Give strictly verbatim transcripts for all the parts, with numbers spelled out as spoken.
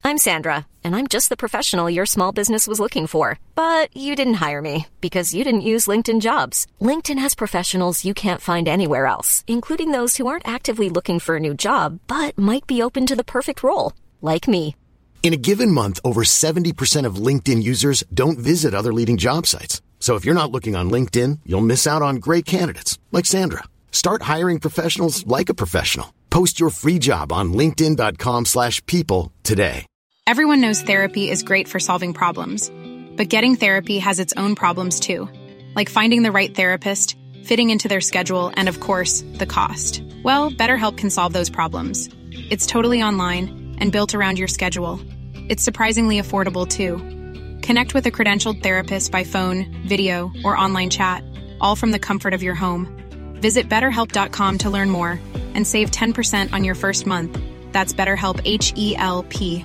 I'm Sandra, and I'm just the professional your small business was looking for. But you didn't hire me because you didn't use LinkedIn Jobs. LinkedIn has professionals you can't find anywhere else, including those who aren't actively looking for a new job, but might be open to the perfect role, like me. In a given month, over seventy percent of LinkedIn users don't visit other leading job sites. So if you're not looking on LinkedIn, you'll miss out on great candidates like Sandra. Start hiring professionals like a professional. Post your free job on linkedin dot com slash people today. Everyone knows therapy is great for solving problems, but getting therapy has its own problems too, like finding the right therapist, fitting into their schedule, and of course, the cost. Well, BetterHelp can solve those problems. It's totally online and built around your schedule. It's surprisingly affordable too. Connect with a credentialed therapist by phone, video, or online chat, all from the comfort of your home. Visit better help dot com to learn more and save ten percent on your first month. That's BetterHelp, H E L P.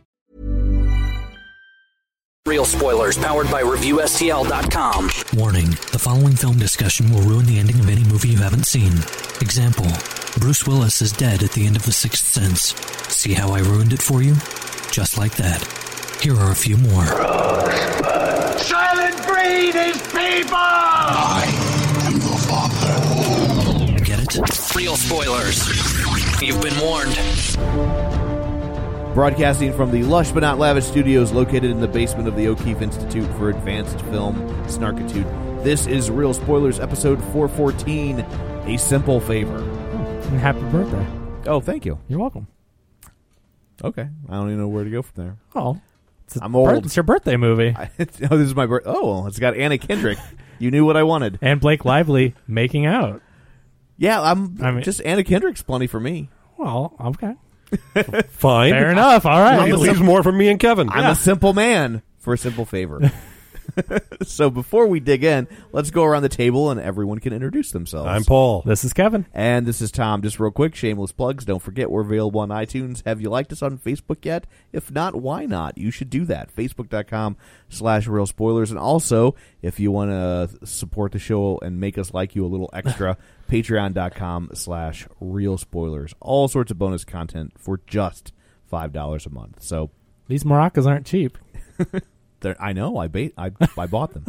Real spoilers powered by Review S T L dot com. Warning, the following film discussion will ruin the ending of any movie you haven't seen. Example, Bruce Willis is dead at the end of The Sixth Sense. See how I ruined it for you? Just like that. Here are a few more. Rosebud. Silent breed is people! I am your father. Get it? Real spoilers. You've been warned. Broadcasting from the lush but not lavish studios located in the basement of the O'Keefe Institute for Advanced Film Snarkitude, this is Real Spoilers, episode four fourteen, A Simple Favor. And happy birthday. Oh, thank you. You're welcome. Okay. I don't even know where to go from there. Oh. It's I'm old. Birth, it's your birthday movie. I, oh, this is my birthday. Oh, it's got Anna Kendrick. You knew what I wanted. And Blake Lively making out. Yeah, I'm I mean, just Anna Kendrick's plenty for me. Well, okay. Fine. Fair enough. All right. It leaves more for me and Kevin. I'm yeah. a simple man for a simple favor. So before we dig in, let's go around the table and everyone can introduce themselves. I'm Paul. This is Kevin. And this is Tom. Just real quick, shameless plugs. Don't forget we're available on iTunes. Have you liked us on Facebook yet? If not, why not? You should do that. Facebook.com slash Real Spoilers. And also, if you want to support the show and make us like you a little extra, Patreon.com slash Real Spoilers. All sorts of bonus content for just five dollars a month. So these maracas aren't cheap. I know. I bait. I I bought them.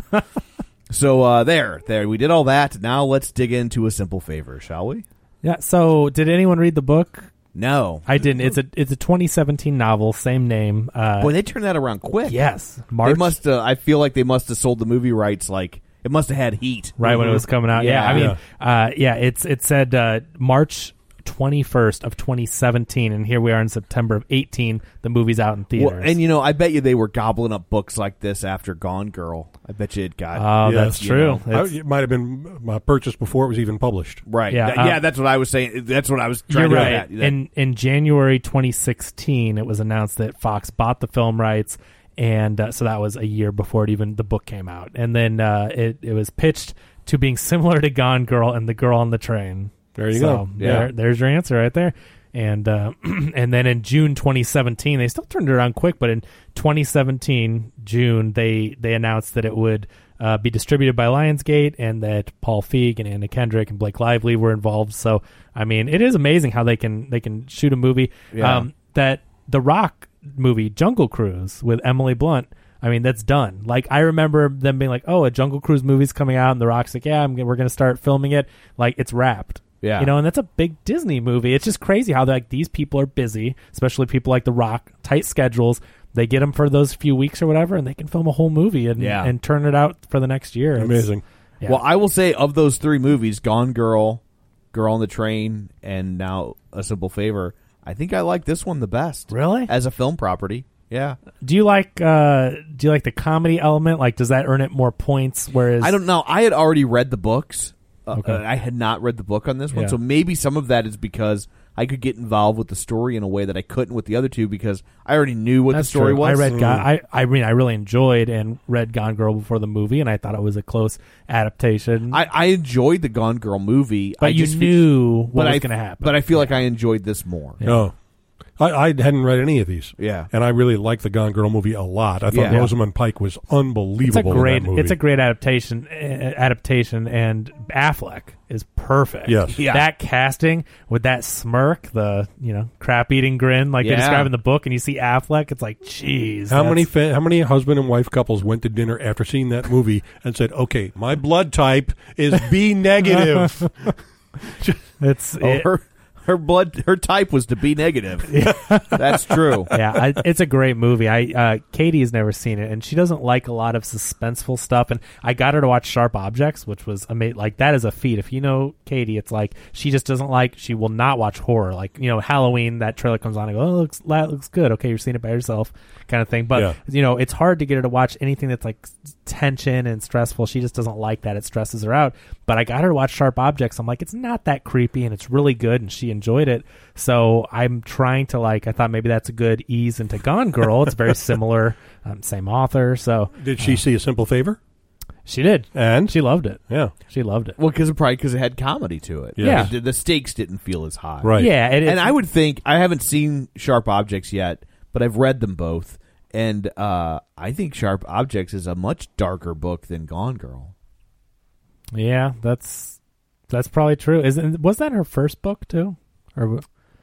So uh, there, there. We did all that. Now let's dig into A Simple Favor, shall we? Yeah. So, did anyone read the book? No, I didn't. It's a it's a twenty seventeen novel, same name. Uh, Boy, they turned that around quick. Yes, March. They must. Uh, I feel like they must have sold the movie rights. Like it must have had heat right mm-hmm. when it was coming out. Yeah, yeah I mean, yeah. Uh, yeah. It's it said uh, March twenty-first of twenty seventeen, and here we are in September of eighteen. The movie's out in theaters. Well, and you know, I bet you they were gobbling up books like this after Gone Girl. I bet you it got. Oh, yeah, that's true. I, it might have been uh, purchased before it was even published. Right. Yeah, Th- uh, yeah. That's what I was saying. That's what I was trying you're to right. get at. That, in in January twenty sixteen, it was announced that Fox bought the film rights, and uh, so that was a year before it even the book came out. And then uh, it it was pitched to being similar to Gone Girl and The Girl on the Train. There you so go. Yeah. There, there's your answer right there. And uh, and then in June twenty seventeen, they still turned it around quick, but in twenty seventeen, June, they, they announced that it would uh, be distributed by Lionsgate and that Paul Feig and Anna Kendrick and Blake Lively were involved. So, I mean, it is amazing how they can they can shoot a movie. Yeah. Um, that The Rock movie, Jungle Cruise, with Emily Blunt, I mean, that's done. Like, I remember them being like, oh, a Jungle Cruise movie's coming out, and The Rock's like, yeah, I'm, we're going to start filming it. Like, it's wrapped. Yeah. You know, and that's a big Disney movie. It's just crazy how like these people are busy, especially people like The Rock, tight schedules. They get them for those few weeks or whatever, and they can film a whole movie and, yeah. and turn it out for the next year. It's, amazing. Yeah. Well, I will say of those three movies, Gone Girl, Girl on the Train, and now A Simple Favor, I think I like this one the best. Really? As a film property. Yeah. Do you like uh, do you like the comedy element? Like, does that earn it more points? Whereas I don't know. I had already read the books. Uh, Okay. uh, I had not read the book on this one, Yeah. so maybe some of that is because I could get involved with the story in a way that I couldn't with the other two because I already knew what That's the story true. was. I read Gone, I I mean I really enjoyed and read Gone Girl before the movie, and I thought it was a close adaptation. I, I enjoyed the Gone Girl movie, but I you just knew fe- what but was I- going to happen. but I feel like I enjoyed this more. Yeah. No. I, I hadn't read any of these. Yeah. And I really liked the Gone Girl movie a lot. I thought Yeah. Rosamund Pike was unbelievable It's a great, in that movie. it's a great adaptation. Uh, adaptation, and Affleck is perfect. Yes. Yeah. That casting with that smirk, the you know crap eating grin, like Yeah. they describe in the book, and you see Affleck, it's like, jeez. How many that's- fa- how many husband and wife couples went to dinner after seeing that movie and said, "Okay, my blood type is B negative." It's Oh, it- her her blood her type was to be negative. That's true. yeah, I, it's a great movie. I uh, Katie has never seen it, and she doesn't like a lot of suspenseful stuff. And I got her to watch Sharp Objects, which was amazing. Like, that is a feat. If you know Katie, it's like she just doesn't like. She will not watch horror. Like, you know, Halloween, that trailer comes on and go, oh, it looks that looks good. Okay, you're seeing it by yourself, kind of thing. But Yeah. you know, it's hard to get her to watch anything that's like tension and stressful. She just doesn't like that. It stresses her out. But I got her to watch Sharp Objects. I'm like, it's not that creepy, and it's really good, and she enjoyed it. So I'm trying to, like, I thought maybe that's a good ease into Gone Girl. It's very similar, um, same author. So Did she see A Simple Favor? she did, And she loved it. yeah, She loved it. Well, because probably because it had comedy to it. Yeah. The, the stakes didn't feel as high. right. Yeah, it, And I would think I haven't seen Sharp Objects yet, but I've read them both, and uh, I think Sharp Objects is a much darker book than Gone Girl. yeah, that's that's probably true. Is it, was that her first book too, or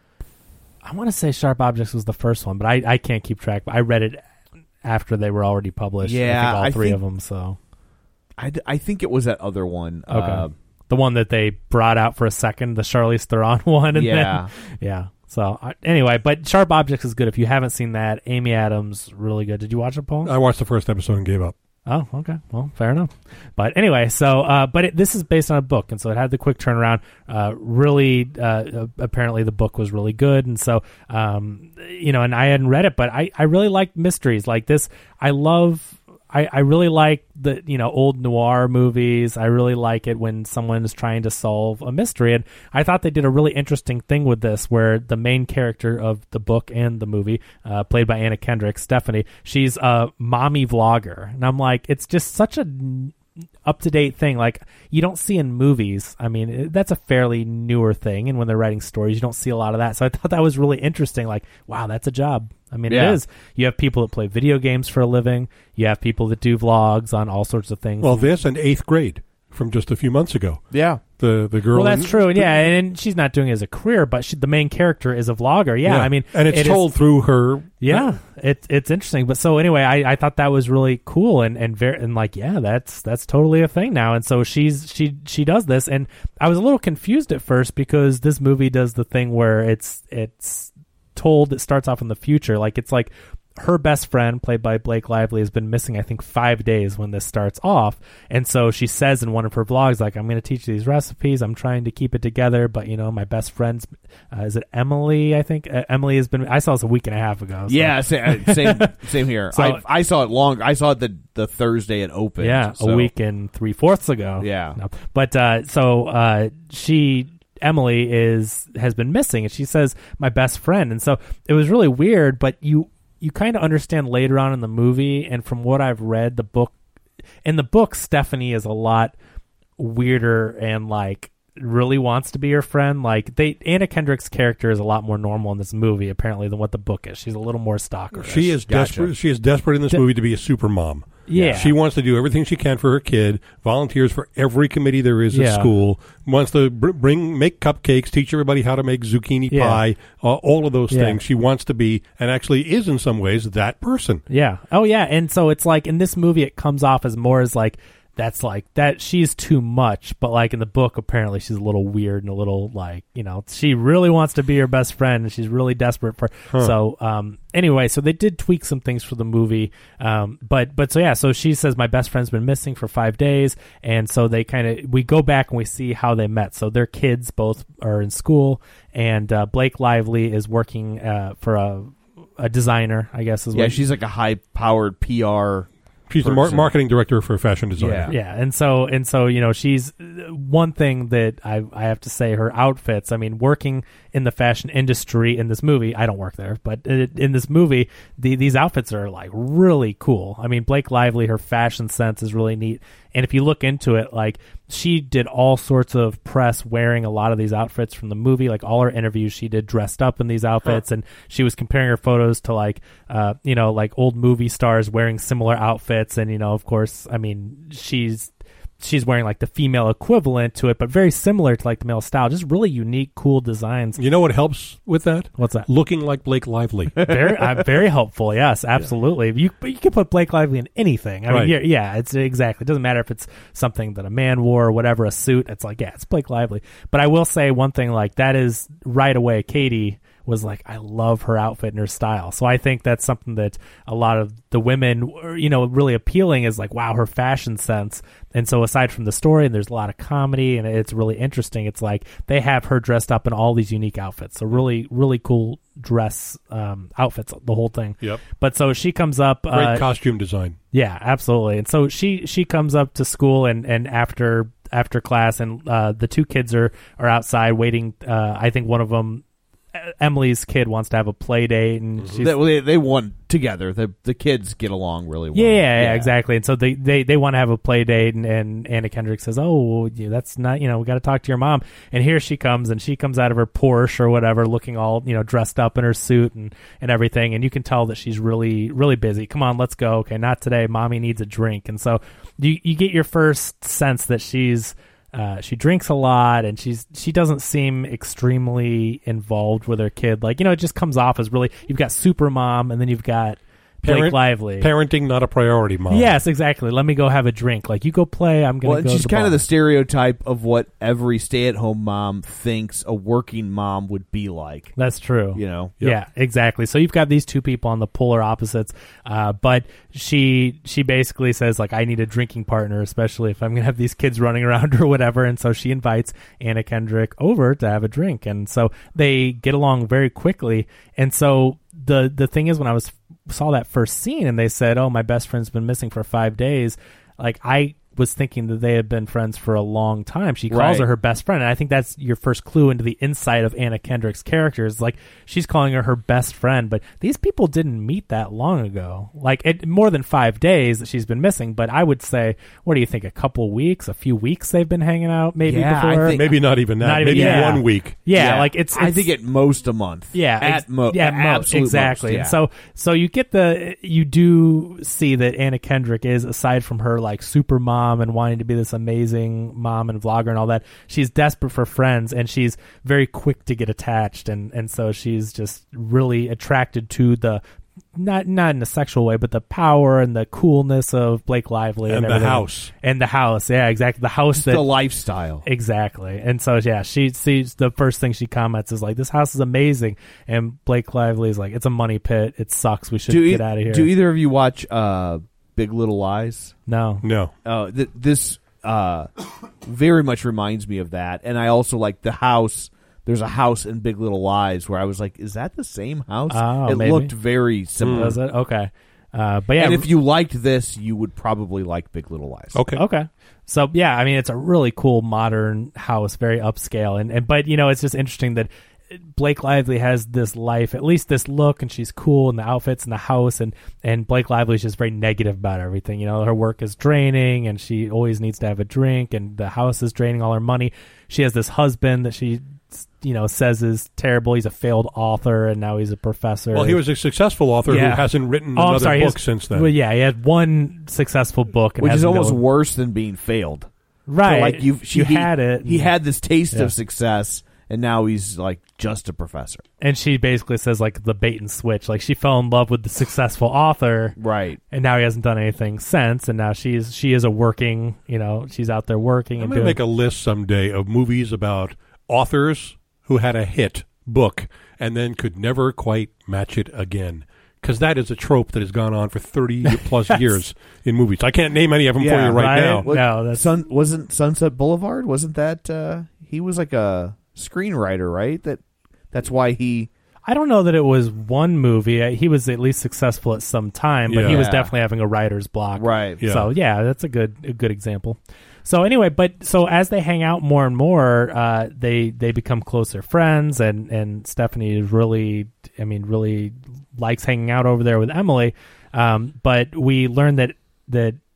I want to say Sharp Objects was the first one, but I, I can't keep track. I read it after they were already published. Yeah, I think all I three think- of them. So I, d- I think it was that other one. okay, Uh, the one that they brought out for a second, the Charlize Theron one, and Yeah. then yeah. So uh, anyway, but Sharp Objects is good. If you haven't seen that, Amy Adams, really good. Did you watch it, Paul? I watched the first episode and gave up. Oh, okay. Well, fair enough. But anyway, so uh, but it, this is based on a book, and so it had the quick turnaround. Uh, really, uh, apparently the book was really good, and so um, you know, and I hadn't read it, but I I really like mysteries like this. I love. I, I really like the you know old noir movies. I really like it when someone is trying to solve a mystery, and I thought they did a really interesting thing with this, where the main character of the book and the movie, uh, played by Anna Kendrick, Stephanie, she's a mommy vlogger, and I'm like, it's just such a up-to-date thing like you don't see in movies. I mean, it, that's a fairly newer thing, and when they're writing stories you don't see a lot of that, so I thought that was really interesting. Like, wow, that's a job. I mean, Yeah. it is. You have people that play video games for a living. You have people that do vlogs on all sorts of things. Well, this and Eighth Grade from just a few months ago. yeah. The the girl. well, that's in- true, and yeah, and, and she's not doing it as a career, but she, the main character is a vlogger. Yeah, I mean, and it's it is- told through her. yeah, it's it's interesting. But so anyway, I, I thought that was really cool, and and very and like yeah, that's that's totally a thing now. And so she's she she does this, and I was a little confused at first because this movie does the thing where it's it's told, it starts off in the future, like it's like her best friend, played by Blake Lively, has been missing, I think, five days when this starts off. And so she says in one of her vlogs, like, I'm going to teach you these recipes. I'm trying to keep it together. But, you know, my best friend's, uh, is it Emily, I think? Uh, Emily has been, I saw this a week and a half ago. So. Yeah, same, same, same here. So- I, I saw it long. I saw it the, the Thursday it opened. Yeah, so. a week and three-fourths ago. Yeah. No. But uh, so uh, she... Emily is has been missing, and she says my best friend, and so it was really weird. But you you kind of understand later on in the movie, and from what I've read, the book in the book, Stephanie is a lot weirder and like really wants to be her friend. Like they Anna Kendrick's character is a lot more normal in this movie apparently than what the book is. She's a little more stalkerish. She is Gotcha. desperate. She is desperate in this De- movie to be a super mom. Yeah. She wants to do everything she can for her kid, volunteers for every committee there is Yeah. at school, wants to br- bring, make cupcakes, teach everybody how to make zucchini Yeah. pie, uh, all of those Yeah. things. She wants to be, and actually is in some ways, that person. Yeah. Oh, yeah. And so it's like in this movie, it comes off as more as like, that's like that she's too much. But like in the book, apparently she's a little weird and a little like, you know, she really wants to be her best friend and she's really desperate for. Huh. So, um, anyway, so they did tweak some things for the movie. Um, but, but so yeah, so she says, my best friend's been missing for five days. And so they kind of, we go back and we see how they met. So their kids both are in school, and uh, Blake Lively is working uh, for a, a designer, I guess is Yeah, what she's like a high-powered P R. She's the mar- person. marketing director for a fashion designer. Yeah. Yeah, and so and so you know, she's one thing that I I have to say, her outfits. I mean, working in the fashion industry in this movie, I don't work there, but in this movie, the, these outfits are like really cool. I mean, Blake Lively, her fashion sense is really neat, And if you look into it, like she did all sorts of press wearing a lot of these outfits from the movie. Like all her interviews, she did dressed up in these outfits, huh. and she was comparing her photos to like, uh, you know, like old movie stars wearing similar outfits. And you know, of course, I mean, she's. she's wearing like the female equivalent to it, but very similar to like the male style. Just really unique, cool designs. You know what helps with that? What's that? Looking like Blake Lively. very, uh, very helpful. Yes, absolutely. Yeah. You you can put Blake Lively in anything. I right. mean, yeah, yeah, it's exactly. It doesn't matter if it's something that a man wore or whatever, a suit. It's like, yeah, it's Blake Lively. But I will say one thing, like that is right away, Katie was like, I love her outfit and her style. So I think that's something that a lot of the women, you know, really appealing is like, wow, her fashion sense. And so aside from the story, and there's a lot of comedy and it's really interesting, it's like they have her dressed up in all these unique outfits. So really, really cool dress um, outfits, the whole thing. Yep. But so she comes up. Great uh, costume design. Yeah, absolutely. And so she, she comes up to school and, and after after class and uh, the two kids are, are outside waiting. Uh, I think one of them, Emily's kid, wants to have a play date, and she's, they, they they want together. The the kids get along really well. Yeah, yeah, yeah, exactly. And so they, they, they want to have a play date, and, and Anna Kendrick says, "Oh, well, yeah, that's not, you know, we got to talk to your mom." And here she comes, and she comes out of her Porsche or whatever, looking all, you know, dressed up in her suit and, and everything, and you can tell that she's really really busy. Come on, let's go. Okay, not today. Mommy needs a drink. And so you you get your first sense that she's. Uh, she drinks a lot, and she's she doesn't seem extremely involved with her kid. Like, you know, it just comes off as really, you've got super mom, and then you've got Blake Parent, Lively. Parenting, not a priority, mom. Yes, exactly. Let me go have a drink. Like, you go play, I'm going to well, go she's to the kind bar. of the stereotype of what every stay-at-home mom thinks a working mom would be like. That's true. You know? Yep. Yeah, exactly. So you've got these two people on the polar opposites, uh, but she she basically says, like, I need a drinking partner, especially if I'm going to have these kids running around or whatever, and so she invites Anna Kendrick over to have a drink, and so they get along very quickly, and so the the thing is, when I was saw that first scene and they said, oh, my best friend's been missing for five days, like I was thinking that they had been friends for a long time. She calls right. her her best friend, and I think that's your first clue into the insight of Anna Kendrick's character. Is like she's calling her her best friend, but these people didn't meet that long ago. Like it, more than five days that she's been missing. But I would say, what do you think? A couple weeks, a few weeks they've been hanging out, maybe yeah, before. I think, maybe not even that. Not even, maybe yeah. one week. Yeah, yeah, like it's, it's. I think at most a month. Yeah, at ex- mo- yeah, absolute most exactly. Most, yeah. And so, so you get the, you do see that Anna Kendrick is, aside from her like super mom and wanting to be this amazing mom and vlogger and all that, she's desperate for friends, and she's very quick to get attached, and and so she's just really attracted to the. Not not in a sexual way, but the power and the coolness of Blake Lively and, and the everything. house and the house, yeah, exactly. The house Just that the lifestyle, exactly. And so yeah, she sees the first thing she comments is like, "This house is amazing," and Blake Lively is like, "It's a money pit. It sucks. We should do get e- out of here." Do either of you watch uh, Big Little Lies? No, no. Uh, th- this uh, very much reminds me of that, and I also like the house. There's a house in Big Little Lies where I was like, is that the same house? Oh, it maybe. looked very similar. Was it? Okay. Uh, but yeah, and if you liked this, you would probably like Big Little Lies. Okay. Okay. So yeah, I mean, it's a really cool modern house, very upscale, and, and but you know, it's just interesting that Blake Lively has this life, at least this look, and she's cool in the outfits and the house, and and Blake Lively is just very negative about everything. You know, her work is draining, and she always needs to have a drink, and the house is draining all her money. She has this husband that she, you know, says is terrible. He's a failed author, and now he's a professor. Well, he was a successful author yeah. who hasn't written oh, another sorry, book has, since then. Well, yeah, he had one successful book, and which is almost go, worse than being failed. Right, so like you've, she, you he, had it. He had this taste yeah. of success, and now he's like just a professor. And she basically says like the bait and switch. Like she fell in love with the successful author, right? And now he hasn't done anything since. And now she's she is a working, you know, she's out there working. I'm and going to doing, make a list someday of movies about authors who had a hit book and then could never quite match it again. Because that is a trope that has gone on for thirty plus years in movies. I can't name any of them yeah, for you right, right? now. What, no, that's Sun wasn't Sunset Boulevard. Wasn't that uh, he was like a screenwriter, right? That that's why he. I don't know that it was one movie. He was at least successful at some time, but Yeah. he was definitely having a writer's block. Right. Yeah. So yeah, that's a good a good example. So anyway, but so as they hang out more and more, uh, they they become closer friends, and, and Stephanie is really, I mean, really likes hanging out over there with Emily. Um, but we learn that that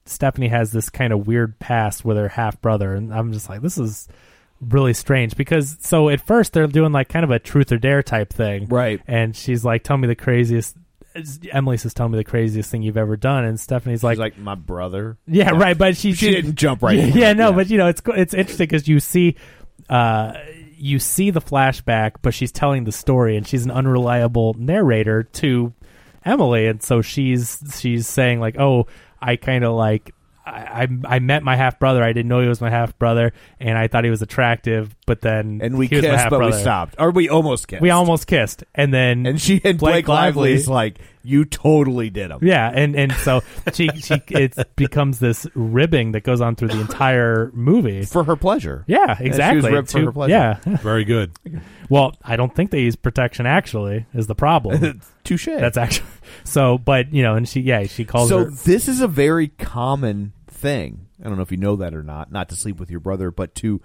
Stephanie has this kind of weird past with her half brother, and I'm just like, this is really strange because so at first they're doing like kind of a truth or dare type thing, right? And she's like, tell me the craziest. Emily says, tell me the craziest thing you've ever done, and Stephanie's like, She's like my brother. Yeah, yeah, right. But she she, she didn't jump right. Yeah, in yeah it. no, yeah. but you know, it's it's interesting because you see, uh, you see the flashback, but she's telling the story, and she's an unreliable narrator to Emily, and so she's she's saying like, oh, I kind of like. I, I I met my half brother. I didn't know he was my half brother, and I thought he was attractive. But then and we he was my kissed, but half-brother. we stopped, or we almost kissed. We almost kissed, and then and she and Blake, Blake Lively's like, you totally did him. Yeah, and and so she she it becomes this ribbing that goes on through the entire movie for her pleasure. Yeah, exactly. Yeah, she was ribbed for her pleasure. Yeah, very good. Well, I don't think they use protection. Actually, is the problem. Touche. That's actually so. But you know, and she yeah she calls. So her, this is a very common thing. I don't know if you know that or not. Not to sleep with your brother, but to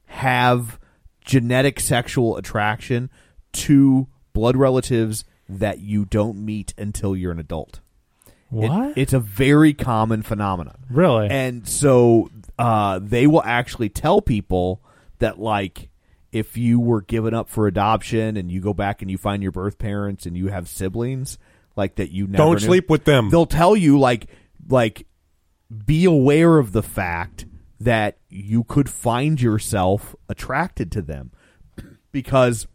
have genetic sexual attraction to blood relatives that you don't meet until you're an adult. What? It, it's a very common phenomenon. Really? And so uh, they will actually tell people that, like, if you were given up for adoption and you go back and you find your birth parents and you have siblings, like that you never don't knew, sleep with them. They'll tell you, like, like be aware of the fact that you could find yourself attracted to them because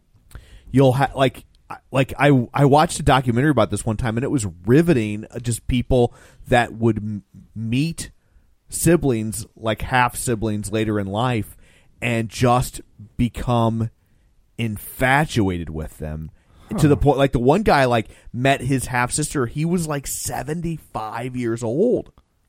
you'll have like like I I watched a documentary about this one time and it was riveting. Just people that would m- meet siblings, like half siblings later in life, and just become infatuated with them huh. to the point like the one guy like met his half sister. He was like seventy-five years old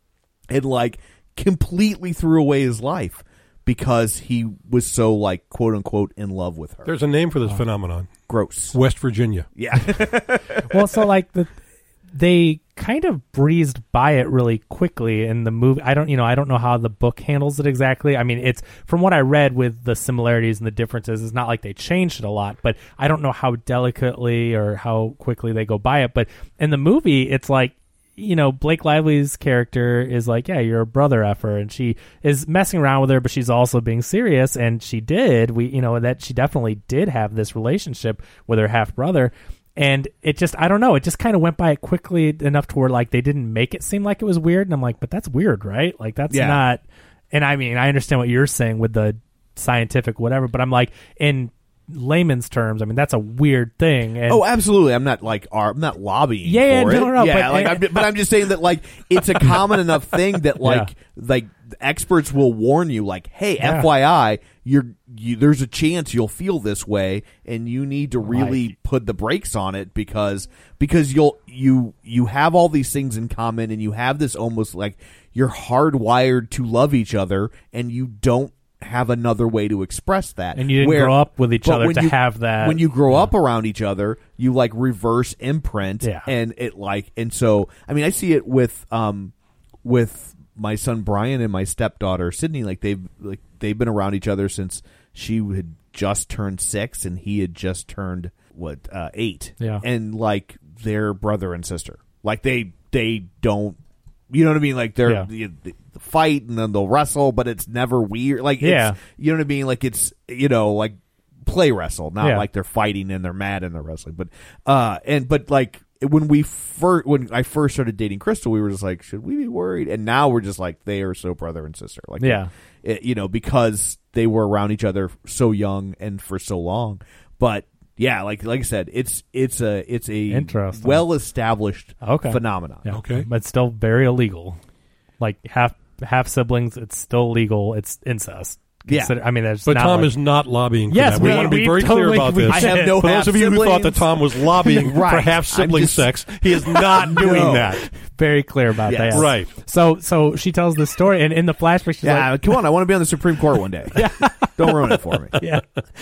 and like completely threw away his life because he was so like quote unquote in love with her. There's a name for this oh. phenomenon. Gross. West Virginia. Yeah. Well, so like the they kind of breezed by it really quickly in the movie. I don't, you know, I don't know how the book handles it exactly. I mean, it's from what I read with the similarities and the differences, it's not like they changed it a lot, but I don't know how delicately or how quickly they go by it. But in the movie, it's like, you know, Blake Lively's character is like, yeah, you're a brother effer, and she is messing around with her, but she's also being serious, and she did, we, you know, that she definitely did have this relationship with her half brother. And it just, I don't know, it just kind of went by it quickly enough to where, like, they didn't make it seem like it was weird. And I'm like, but that's weird, right? Like, that's yeah. not, and I mean, I understand what you're saying with the scientific whatever, but I'm like, in layman's terms, I mean, that's a weird thing. And oh, absolutely. I'm not, like, I'm not lobbying yeah, for no, it. no, yeah, but, like, I'm, but I'm just saying that, like, it's a common enough thing that, like, yeah. like, experts will warn you, like, hey, yeah. F Y I, you're, you, there's a chance you'll feel this way, and you need to really right. put the brakes on it because because you'll you you have all these things in common, and you have this almost like you're hardwired to love each other, and you don't have another way to express that. And you didn't Where, grow up with each other to you, have that. When you grow yeah. up around each other, you like reverse imprint, yeah. and it like and so I mean I see it with um with. my son Brian and my stepdaughter Sydney, like they've like they've been around each other since she had just turned six and he had just turned what uh, eight. Yeah, and like they're brother and sister. Like they they don't, you know what I mean? Like they're yeah. they, they fight and then they'll wrestle, but it's never weird. Like yeah, it's, you know what I mean? Like it's you know like play wrestle, not yeah. like they're fighting and they're mad and they're wrestling. But uh and but like. When we first, when I first started dating Crystal, we were just like, should we be worried? And now we're just like, they are so brother and sister, like, yeah, it, you know, because they were around each other so young and for so long. But yeah, like like I said, it's it's a it's a well established okay. phenomenon. Yeah. Okay, but it's still very illegal. Like half half siblings, it's still legal. It's incest. Consider, yeah, I mean, there's but not Tom like, is not lobbying for yes, that. We, we want to be we very totally, clear about we, this. I have no for those of you who thought that siblings. Tom was lobbying right. for half sibling just, sex, he is not doing no. that. Very clear about yes. that. Right. So, so she tells this story, and in the flashback, she's yeah, like, come on, I want to be on the Supreme Court one day. yeah. Don't ruin it for me. Yeah.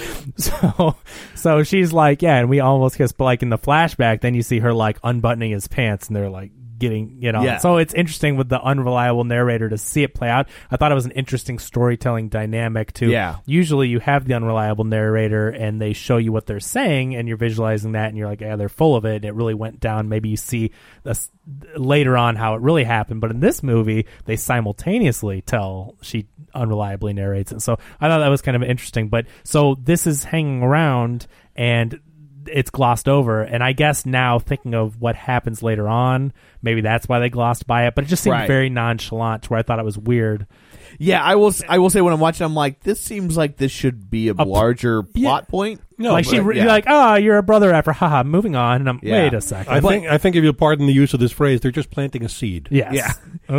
So, so she's like, yeah, and we almost kissed, but like in the flashback, then you see her like unbuttoning his pants, and they're like getting, you know. Yeah. So it's interesting with the unreliable narrator to see it play out. I thought it was an interesting storytelling dynamic too. Yeah. Usually you have the unreliable narrator and they show you what they're saying and you're visualizing that and you're like, yeah, they're full of it. And it really went down. Maybe you see this later on how it really happened. But in this movie, they simultaneously tell she unreliably narrates it. So I thought that was kind of interesting. But so this is hanging around and it's glossed over, and I guess now thinking of what happens later on, maybe that's why they glossed by it. But it just seemed Right. very nonchalant, to where I thought it was weird. Yeah, I will. I will say when I'm watching, I'm like, this seems like this should be a, A p- larger yeah. plot point. No, like she, but, re- yeah. you're like, oh, you're a brother after, haha, moving on. And I'm, Yeah. wait a second. I But- think I think if you'll pardon the use of this phrase, they're just planting a seed. yes. Yeah.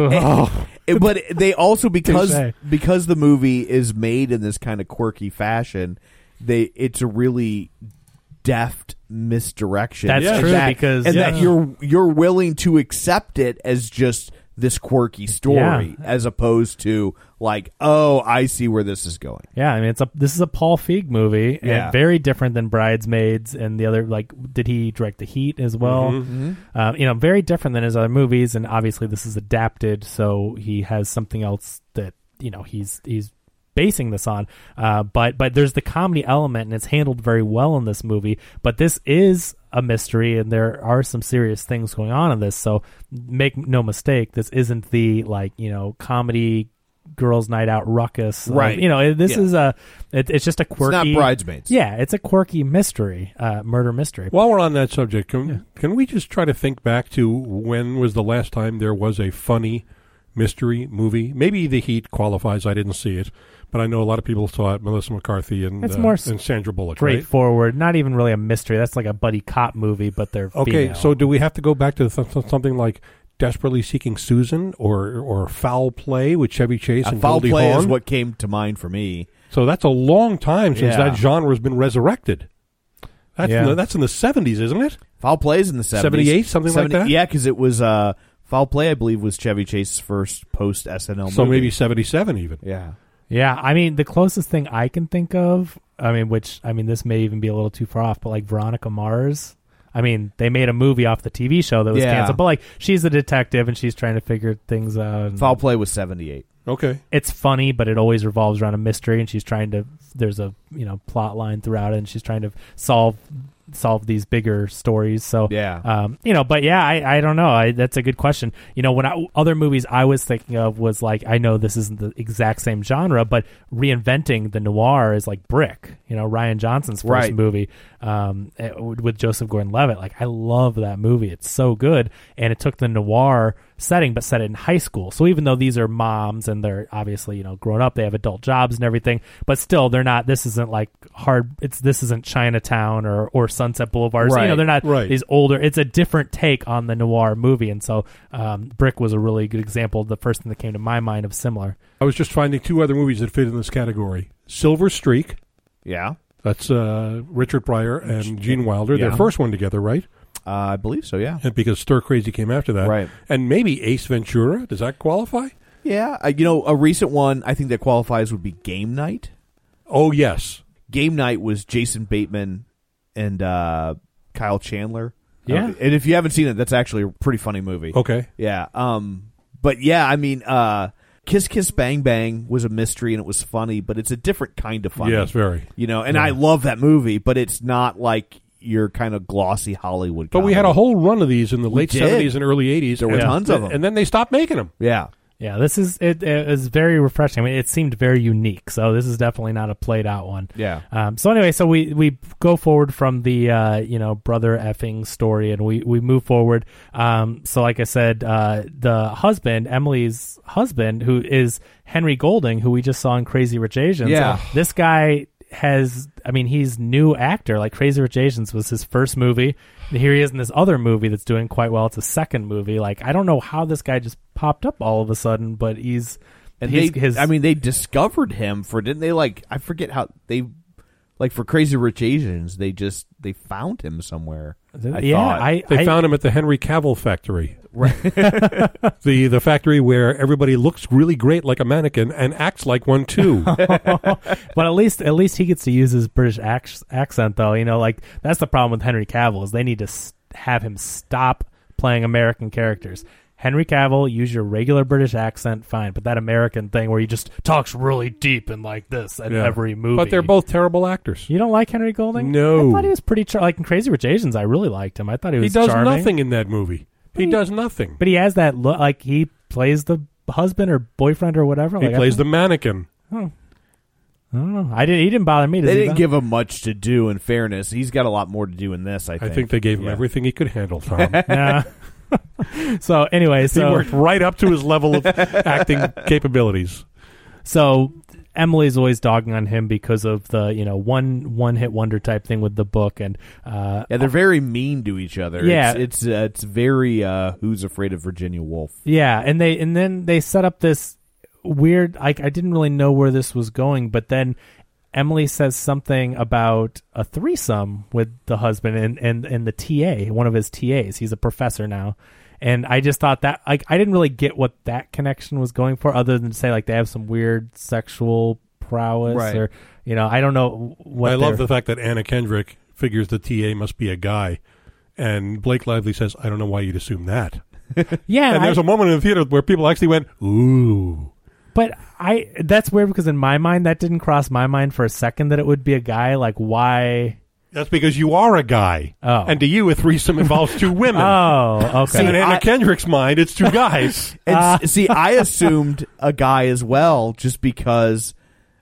Oh. It- but they also because Touche. because the movie is made in this kind of quirky fashion, they it's a really deft misdirection. That's And true, that- because- and yeah. that you're you're willing to accept it as just this quirky story, Yeah. as opposed to like, oh, I see where this is going. Yeah, I mean, it's a this is a Paul Feig movie, Yeah. and very different than Bridesmaids and the other. Like, did he direct The Heat as well? Mm-hmm. Uh, you know, very different than his other movies, and obviously this is adapted, so he has something else that you know he's he's basing this on. Uh, but but there's the comedy element, and it's handled very well in this movie. But this is a mystery, and there are some serious things going on in this. So make no mistake, this isn't the like you know comedy girls' night out ruckus. of- Right. you know, it- this Yeah. is a it, it's just a quirky. not Bridesmaids. Yeah, it's a quirky mystery, uh, murder mystery. While we're on that subject, can, can we just try to think back to when was the last time there was a funny mystery movie? Maybe The Heat qualifies. I didn't see it, but I know a lot of people saw it. Melissa McCarthy and It's uh, more s- and Sandra Bullock. Right? Straightforward, not even really a mystery. That's like a buddy cop movie, but they're Okay, female. so do we have to go back to th- th- something like Desperately Seeking Susan or or Foul Play with Chevy Chase A and foul Goldie play Hawn? is what came to mind for me. So that's a long time since Yeah. that genre has been resurrected. That's Yeah. in the, that's in the seventies, isn't it? Foul plays in the seventies, seventy-eight, something like that? Yeah, because it was uh, Foul Play. I believe was Chevy Chase's first post S N L. So movie. maybe seventy-seven even. yeah. Yeah, I mean, the closest thing I can think of, I mean, which, I mean, this may even be a little too far off, but like Veronica Mars. I mean, they made a movie off the T V show that was Yeah. canceled, but like, she's a detective and she's trying to figure things out. and Foul Play was seventy-eight. Okay. It's funny, but it always revolves around a mystery, and she's trying to, there's a, you know, plot line throughout it, and she's trying to solve solve these bigger stories. So Yeah. um you know, but yeah, I I don't know. I that's a good question. You know, when I, other movies I was thinking of was like, I know this isn't the exact same genre, but reinventing the noir is like Brick. You know, Ryan Johnson's first Right. movie um eh, with Joseph Gordon-Levitt. Like, I love that movie. It's so good, and it took the noir setting but set it in high school. So even though these are moms and they're obviously, you know, grown up, they have adult jobs and everything, but still they're not, this isn't like hard, it's this isn't Chinatown or or Sunset Boulevard. So, you know, Right. they're not Right. these older, it's a different take on the noir movie. And so um Brick was a really good example, the first thing that came to my mind of similar. I was just finding two other movies that fit in this category. Silver Streak. Yeah. That's uh, Richard Pryor and Gene Wilder. Yeah. Their first one together, right? Uh, I believe so. Yeah. And because Stir Crazy came after that. Right. And maybe Ace Ventura. Does that qualify? Yeah. Uh, you know, a recent one I think that qualifies would be Game Night. Oh, yes. Game Night was Jason Bateman and uh, Kyle Chandler. Yeah. Uh, and if you haven't seen it, that's actually a pretty funny movie. Okay. Yeah. Um. But yeah, I mean, uh, Kiss Kiss Bang Bang was a mystery and it was funny, but it's a different kind of funny. Yes, very. You know, and Yeah. I love that movie, but it's not like your kind of glossy Hollywood. But we had a comedy. whole run of these in the We late did. seventies and early eighties. There were and, tons of them. And then they stopped making them. Yeah. Yeah, this is it, it is very refreshing. I mean, it seemed very unique. So this is definitely not a played out one. Yeah. Um, so anyway, so we, we go forward from the uh, you know brother effing story, and we, we move forward. Um, so like I said, uh, the husband, Emily's husband, who is Henry Golding, who we just saw in Crazy Rich Asians. Yeah. This guy has, I mean, he's new actor. Like Crazy Rich Asians was his first movie. And here he is in this other movie that's doing quite well. It's a second movie. Like, I don't know how this guy just popped up all of a sudden, but he's And he's, they, his. I mean, they discovered him for, didn't they? Like, I forget how they, like for Crazy Rich Asians, they just they found him somewhere. I yeah, thought. I They I, found him at the Henry Cavill factory. Right. the the factory where everybody looks really great like a mannequin and acts like one too. but at least at least he gets to use his British ac- accent, though. You know, like that's the problem with Henry Cavill is they need to s- have him stop playing American characters. Henry Cavill, use your regular British accent, fine. But that American thing where he just talks really deep and like this in Yeah. every movie. But they're both terrible actors. You don't like Henry Golding? No. I thought he was pretty char- like in Crazy Rich Asians. I really liked him. I thought he was He does charming. nothing in that movie. He, he- does nothing. But he has that look, like he plays the husband or boyfriend or whatever. He like, plays I the mannequin. Oh. I don't know. I didn't. He didn't bother me. Does They he didn't bother- give him much to do. In fairness, he's got a lot more to do in this. I I think. think they gave him Yeah. everything he could handle, Tom. Yeah. So anyway, so he worked right up to his level of acting capabilities. So Emily's always dogging on him because of the you know one one hit wonder type thing with the book, and uh, Yeah, they're very mean to each other. Yeah. it's it's, uh, it's very uh, Who's Afraid of Virginia Woolf. yeah, and they and then they set up this weird. Like I didn't really know where this was going, but then Emily says something about a threesome with the husband and, and, and the T A, one of his T As. He's a professor now. And I just thought that, like, I didn't really get what that connection was going for, other than to say, like, they have some weird sexual prowess. Right. Or, you know, I don't know what I love they're- the fact that Anna Kendrick figures the T A must be a guy. And Blake Lively says, I don't know why you'd assume that. Yeah. And there's I- a moment in the theater where people actually went, ooh. But I that's weird because in my mind, that didn't cross my mind for a second that it would be a guy. Like, why? That's because you are a guy. Oh. And to you, a threesome involves two women. Oh, okay. And in Anna I- Kendrick's mind, it's two guys. And Uh. s- see, I assumed a guy as well, just because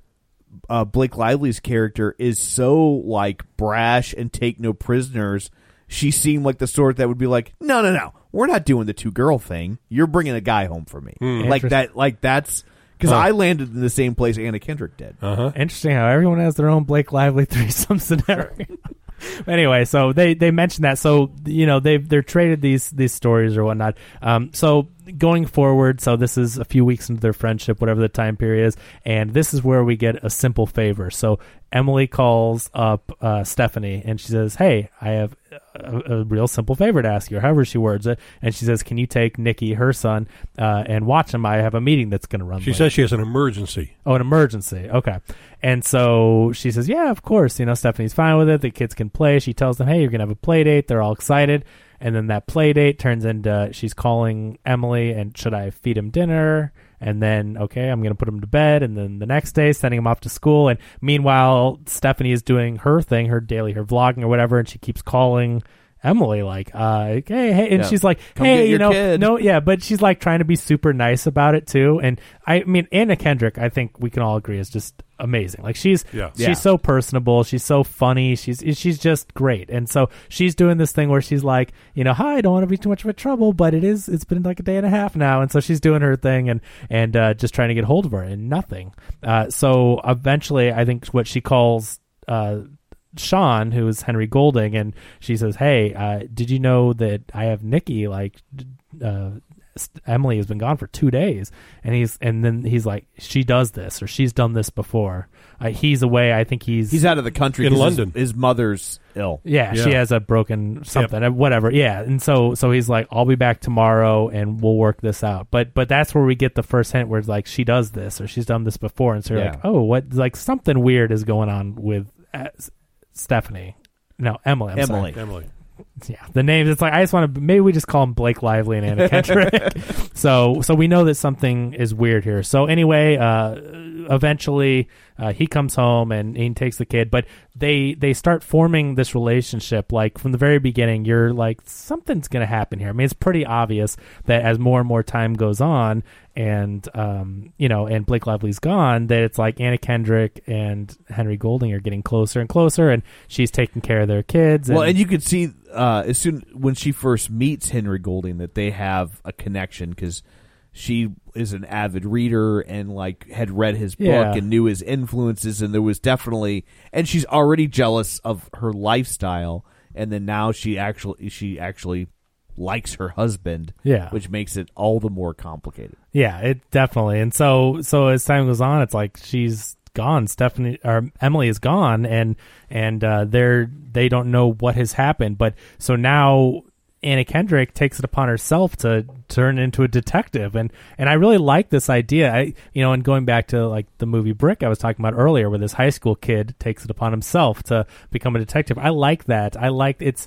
uh, Blake Lively's character is so like brash and take no prisoners. She seemed like the sort that would be like, no, no, no, we're not doing the two girl thing. You're bringing a guy home for me, like Interesting. that. Like that's because Huh. I landed in the same place Anna Kendrick did. Uh-huh. Interesting how everyone has their own Blake Lively threesome scenario. Anyway, so they, they mentioned that. So, you know, they've they're traded these these stories or whatnot. Um, so going forward, so this is a few weeks into their friendship, whatever the time period is, and this is where we get a simple favor. So Emily calls up uh, Stephanie and she says, "Hey, I have a, a real simple favor to ask you," or however she words it. And she says, "Can you take Nikki, her son, uh, and watch him? I have a meeting that's going to run." She late." says she has an emergency. Oh, an emergency. Okay. And so she says, yeah, of course. You know, Stephanie's fine with it. The kids can play. She tells them, hey, you're going to have a play date. They're all excited. And then that play date turns into she's calling Emily and should I feed him dinner? And then, okay, I'm going to put him to bed. And then the next day, sending him off to school. And meanwhile, Stephanie is doing her thing, her daily, her vlogging or whatever. And she keeps calling Emily like, uh, hey, hey, and Yeah. she's like, Come hey, get you your know, kid. no, yeah, but she's like trying to be super nice about it too. And I mean, Anna Kendrick, I think we can all agree is just amazing. Like she's, Yeah. she's Yeah. so personable. She's so funny. She's, she's just great. And so she's doing this thing where she's like, you know, hi, I don't want to be too much of a trouble, but it is, it's been like a day and a half now. And so she's doing her thing and, and, uh, just trying to get hold of her and nothing. Uh, so eventually I think what she calls, uh, Sean, who is Henry Golding, and she says, hey, uh, did you know that I have Nikki, like, uh, Emily has been gone for two days, and he's and then he's like, she does this or she's done this before. Uh, he's away. I think he's He's out of the country In 'cause his- London. His, mother's ill. yeah, Yeah. she has a broken something, uh whatever. Yeah, and so so he's like, I'll be back tomorrow and we'll work this out. But but that's where we get the first hint where it's like she does this or she's done this before, and so you're Yeah. like, oh, what? Like something weird is going on with uh, Stephanie. No, Emily. I'm sorry. Emily. Emily. Yeah, the names. It's like I just want to. Maybe we just call them Blake Lively and Anna Kendrick. so, so we know that something is weird here. So anyway, uh, eventually uh, he comes home and he takes the kid. But they they start forming this relationship. Like from the very beginning, you're like something's going to happen here. I mean, it's pretty obvious that as more and more time goes on, and um, you know, and Blake Lively's gone, that it's like Anna Kendrick and Henry Golding are getting closer and closer, and she's taking care of their kids. Well, and you could see uh, as soon when she first meets Henry Golding that they have a connection because she is an avid reader and like had read his book Yeah. and knew his influences, and there was definitely, and she's already jealous of her lifestyle, and then now she actually she actually likes her husband, Yeah. which makes it all the more complicated. Yeah, it definitely. And so so as time goes on, it's like she's gone. Stephanie or Emily is gone, and and uh, they're they don't know what has happened. But so now Anna Kendrick takes it upon herself to turn into a detective, and and I really like this idea. I you know, and going back to like the movie Brick I was talking about earlier, where this high school kid takes it upon himself to become a detective. I like that. I like it's.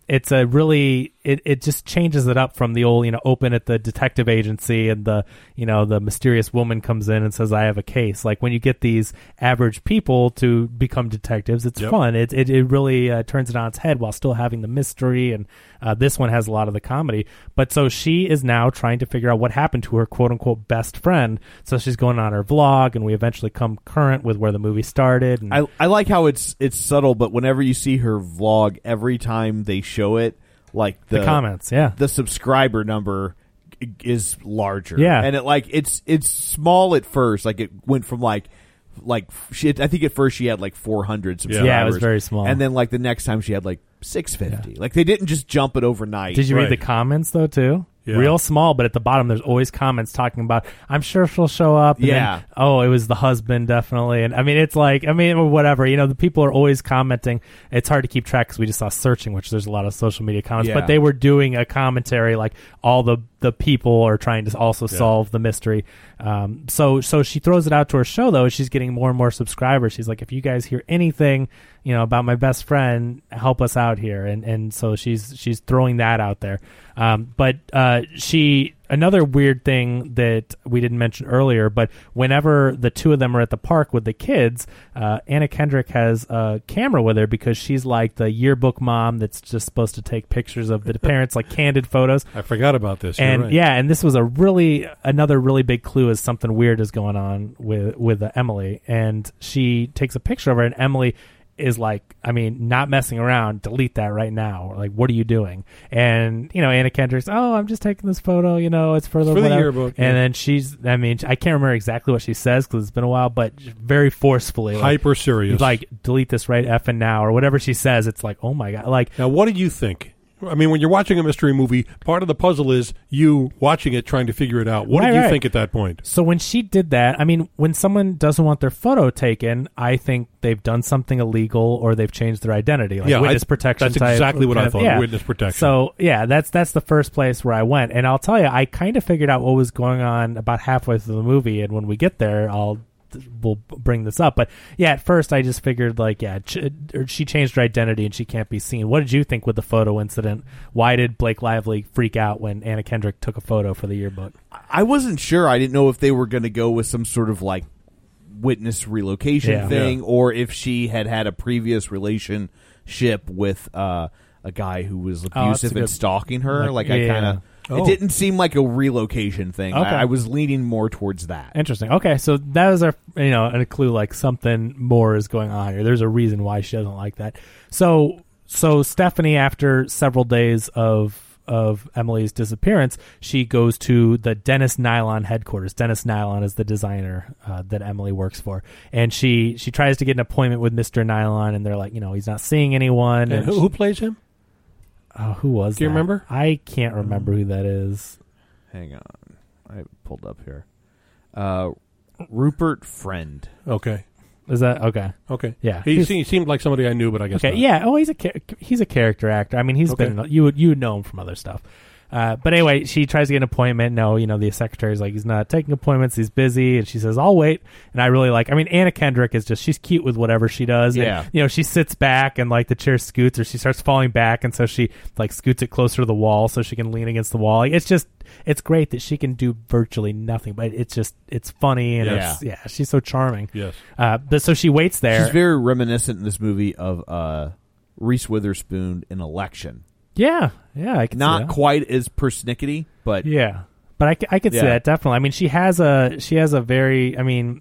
it's a really it, it just changes it up from the old, you know, open at the detective agency and the, you know, the mysterious woman comes in and says, I have a case. Like when you get these average people to become detectives, it's Yep. fun. It it, it really uh, turns it on its head while still having the mystery. And uh, this one has a lot of the comedy. But so she is now trying to figure out what happened to her quote unquote best friend. So she's going on her vlog, and we eventually come current with where the movie started. And I I like how it's it's subtle, but whenever you see her vlog, every time they show it, like the, the comments, yeah, the subscriber number is larger. Yeah. And it like it's it's small at first. Like it went from like like she I think at first she had like four hundred subscribers. Yeah, it was very small. And then like the next time she had like six fifty. Yeah. Like they didn't just jump it overnight. Did you Right. read the comments though too? Yeah. Real small, but at the bottom there's always comments talking about, I'm sure she'll show up. And Yeah. Then, oh, it was the husband, definitely. And I mean, it's like, I mean, whatever. You know, the people are always commenting. It's hard to keep track because we just saw searching, which there's a lot of social media comments. Yeah. But they were doing a commentary like all the the people are trying to also solve the mystery. Um, so so she throws it out to her show though. She's getting more and more subscribers. She's like, if you guys hear anything, you know, about my best friend, help us out here. And and so she's she's throwing that out there. Um, but uh, she another weird thing that we didn't mention earlier, but whenever the two of them are at the park with the kids, uh, Anna Kendrick has a camera with her because she's like the yearbook mom that's just supposed to take pictures of the parents, like candid photos. I forgot about this. You're And right. yeah, and this was a really another really big clue as something weird is going on with with uh, Emily, and she takes a picture of her, and Emily is like, I mean, not messing around, delete that right now. Or like, what are you doing? And, you know, Anna Kendrick's, oh, I'm just taking this photo, you know, it's for the, for the whatever. yearbook. And yeah. then she's, I mean, I can't remember exactly what she says because it's been a while, but very forcefully. Like, Hyper serious. like, delete this right effing now, or whatever she says. It's like, oh my God. Like, Now, what did you think? I mean, when you're watching a mystery movie, part of the puzzle is you watching it, trying to figure it out. What Right, did you right. think at that point? so when she did that, I mean, when someone doesn't want their photo taken, I think they've done something illegal or they've changed their identity, like Yeah, witness I- protection. that's type exactly what kind I of- thought, yeah. witness protection. So yeah, that's that's the first place where I went, and I'll tell you, I kind of figured out what was going on about halfway through the movie, and when we get there, I'll we'll bring this up. But yeah, at first I just figured like, yeah, ch- she changed her identity and she can't be seen. What did you think with the photo incident? Why did Blake Lively freak out when Anna Kendrick took a photo for the yearbook? I wasn't sure. I didn't know if they were going to go with some sort of like witness relocation Yeah. thing, Yeah. or if she had had a previous relationship with uh, a guy who was that's abusive a and good- stalking her. like- Like, I yeah. kind of, Oh. it didn't seem like a relocation thing. Okay. I, I was leaning more towards that. Interesting. Okay, so that was our, you know, a clue like something more is going on here. There's a reason why she doesn't like that. So, so Stephanie, after several days of of Emily's disappearance, she goes to the Dennis Nylon headquarters. Dennis Nylon is the designer uh, that Emily works for, and she she tries to get an appointment with Mister Nylon, and they're like, you know, he's not seeing anyone. And And who, she- who plays him? oh, who was? Do you that? remember? I can't remember who that is. Hang on. I have it pulled up here. Uh, Rupert Friend. Okay. Is that okay? Okay. Yeah. He, He's- se- he seemed like somebody I knew, but I guess Okay, not. yeah. Oh, he's a char- he's a character actor. I mean, he's Okay. been you would you would know him from other stuff. Uh, but anyway, she tries to get an appointment. No, you know, the secretary's like, he's not taking appointments. He's busy. And she says, I'll wait. And I really like, I mean, Anna Kendrick is just, she's cute with whatever she does. And, Yeah. you know, she sits back and like the chair scoots or she starts falling back. And so she like scoots it closer to the wall so she can lean against the wall. Like, it's just, it's great that she can do virtually nothing, but it's just, it's funny. And Yeah. it's, yeah, she's so charming. Yes. Uh, but so she waits there. She's very reminiscent in this movie of uh, Reese Witherspoon in Election. yeah. Yeah. I can see Not that. quite as persnickety, but Yeah, but I, c- I could see Yeah. that definitely. I mean, she has a she has a very. I mean,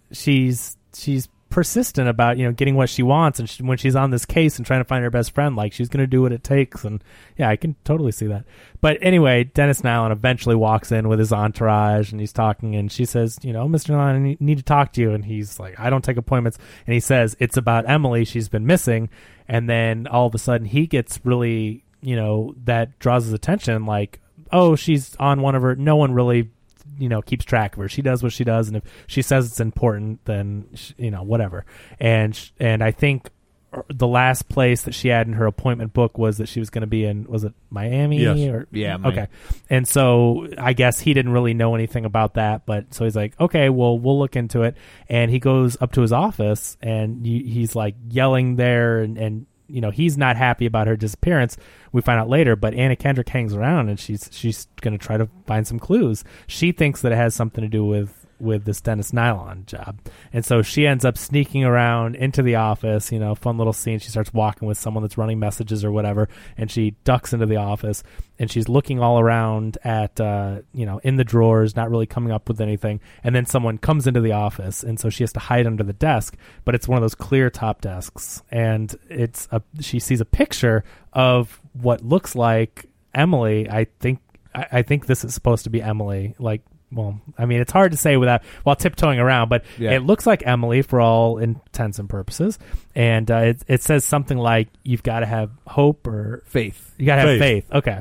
she's she's persistent about, you know, getting what she wants, and she, when she's on this case and trying to find her best friend, like she's going to do what it takes. And yeah, I can totally see that. But anyway, Dennis Nylon eventually walks in with his entourage, and he's talking, and she says, you know, Mister Nylon, I need- need to talk to you. And he's like, I don't take appointments. And he says it's about Emily. She's been missing. And then all of a sudden, he gets really, you know, that draws his attention, like, oh, she's on one of her, no one really, you know, keeps track of her. She does what she does, and if she says it's important, then sh you know, whatever. And sh and I think the last place that she had in her appointment book was that she was going to be in, was it Miami? Yes. Or Yeah, Miami. okay. And so I guess he didn't really know anything about that, but so he's like, okay, well, we'll look into it. And he goes up to his office, and he, he's like yelling there, and, and you know, he's not happy about her disappearance. We find out later, but Anna Kendrick hangs around and she's she's going to try to find some clues. She thinks that it has something to do with with this Dennis Nylon job. And so she ends up sneaking around into the office, you know, fun little scene. She starts walking with someone that's running messages or whatever, and she ducks into the office, and she's looking all around at, uh, you know, in the drawers, not really coming up with anything. And then someone comes into the office, and so she has to hide under the desk, but it's one of those clear top desks. And it's a, she sees a picture of what looks like Emily. I think, I, I think this is supposed to be Emily, like, well, I mean, it's hard to say without while tiptoeing around, but yeah. It looks like Emily for all intents and purposes. And uh, it, it says something like, you've got to have hope or faith. You got to have faith. Okay.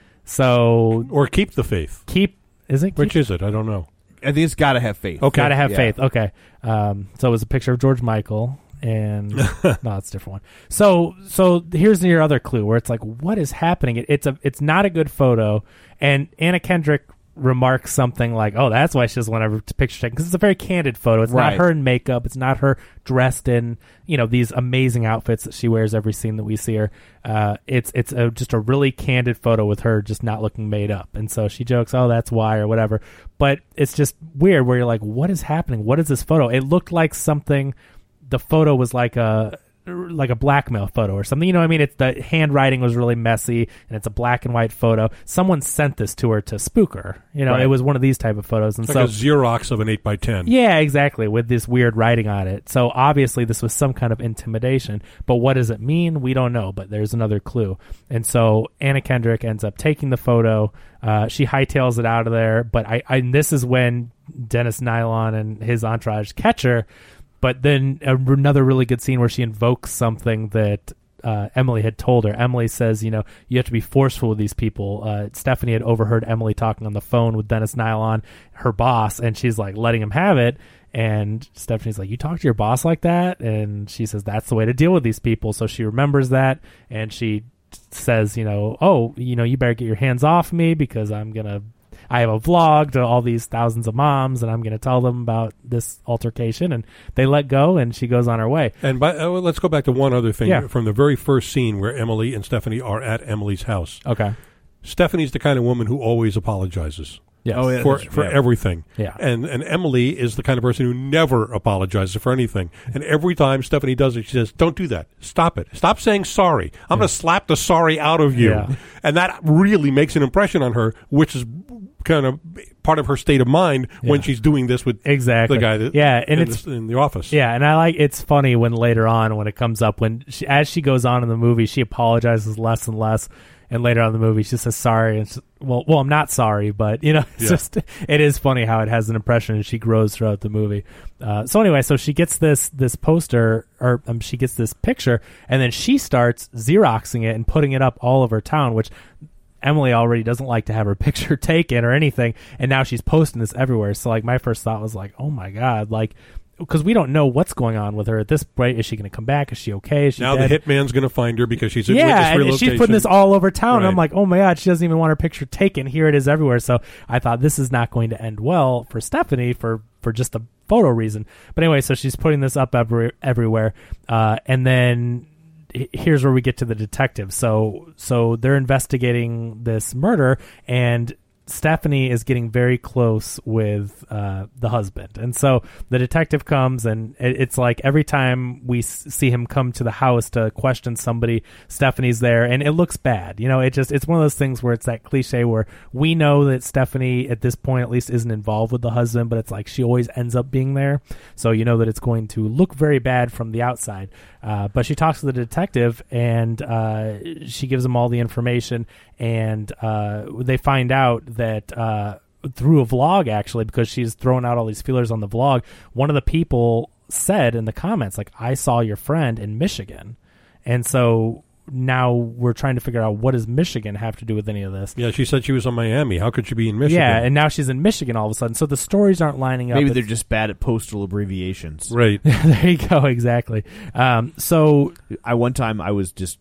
So. Or keep the faith. Keep, is it? Keep? Which is it? I don't know. I think it's got to have faith. Okay. Got to have yeah. faith. Okay. Um, so it was a picture of George Michael. And no, it's a different one. So, so here's your other clue where it's like, what is happening? It, it's a, it's not a good photo. And Anna Kendrick remarks something like, oh, that's why she doesn't want to picture taken, because it's a very candid photo. It's right. not her in makeup. It's not her dressed in, you know, these amazing outfits that she wears every scene that we see her. Uh, it's it's a, just a really candid photo with her just not looking made up. And so she jokes, oh, that's why, or whatever. But it's just weird where you're like, what is happening? What is this photo? It looked like something, the photo was like a like a blackmail photo or something, you know what I mean? It's the handwriting was really messy, and it's a black and white photo. Someone sent this to her to spook her, you know. Right. It was one of these type of photos, and like so a Xerox of an eight by ten. Yeah, exactly, with this weird writing on it. So obviously this was some kind of intimidation, but what does it mean? We don't know, but there's another clue. And so Anna Kendrick ends up taking the photo. Uh, she hightails it out of there, but I, I and this is when Dennis Nylon and his entourage catch her. But then another really good scene where she invokes something that uh, Emily had told her. Emily says, you know, you have to be forceful with these people. Uh, Stephanie had overheard Emily talking on the phone with Dennis Nylon, her boss, and she's like letting him have it. And Stephanie's like, you talk to your boss like that? And she says, that's the way to deal with these people. So she remembers that, and she says, you know, oh, you know, you better get your hands off me because I'm going to I have a vlog to all these thousands of moms, and I'm going to tell them about this altercation. And they let go, and she goes on her way. And by, uh, let's go back to one other thing yeah. from the very first scene where Emily and Stephanie are at Emily's house. Okay. Stephanie's the kind of woman who always apologizes. Yes. Oh, yeah, for for yeah. everything. Yeah. And and Emily is the kind of person who never apologizes for anything. And every time Stephanie does it, she says, don't do that. Stop it. Stop saying sorry. I'm yeah. going to slap the sorry out of you. Yeah. And that really makes an impression on her, which is kind of part of her state of mind yeah. when she's doing this with exactly. the guy that, yeah, and in, it's, the, in the office. Yeah, and I like it's funny when later on when it comes up, when she, as she goes on in the movie, she apologizes less and less. And later on in the movie, she says sorry. And well, well, I'm not sorry, but you know, it's yeah. just it is funny how it has an impression, and she grows throughout the movie. Uh, so anyway, so she gets this this poster, or um, she gets this picture, and then she starts Xeroxing it and putting it up all over town, which Emily already doesn't like to have her picture taken or anything, and now she's posting this everywhere. So like, my first thought was like, oh my god, like. Because we don't know what's going on with her at this point. Is she going to come back? Is she okay? Is she now dead? The hitman's going to find her because she's in yeah, witness and relocation. she's putting this all over town. Right. And I'm like, oh my god, she doesn't even want her picture taken. Here it is everywhere. So I thought this is not going to end well for Stephanie for for just a photo reason. But anyway, so she's putting this up every, everywhere, uh, and then here's where we get to the detective. So so they're investigating this murder, and Stephanie is getting very close with uh, the husband. And so the detective comes, and it, it's like every time we s- see him come to the house to question somebody, Stephanie's there, and it looks bad. You know, it just, it's one of those things where it's that cliche where we know that Stephanie at this point at least isn't involved with the husband, but it's like she always ends up being there. So you know that it's going to look very bad from the outside. Uh, but she talks to the detective, and uh, she gives him all the information, and uh, they find out that uh, through a vlog, actually, because she's throwing out all these feelers on the vlog, one of the people said in the comments, like, I saw your friend in Michigan. And so now we're trying to figure out, what does Michigan have to do with any of this? Yeah, she said she was in Miami. How could she be in Michigan? Yeah, and now she's in Michigan all of a sudden. So the stories aren't lining up. Maybe it's, they're just bad at postal abbreviations. Right. There you go, exactly. Um, so I one time I was just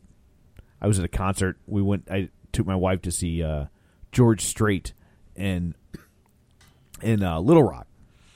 I was at a concert. We went I took my wife to see uh, George Strait in in uh, Little Rock.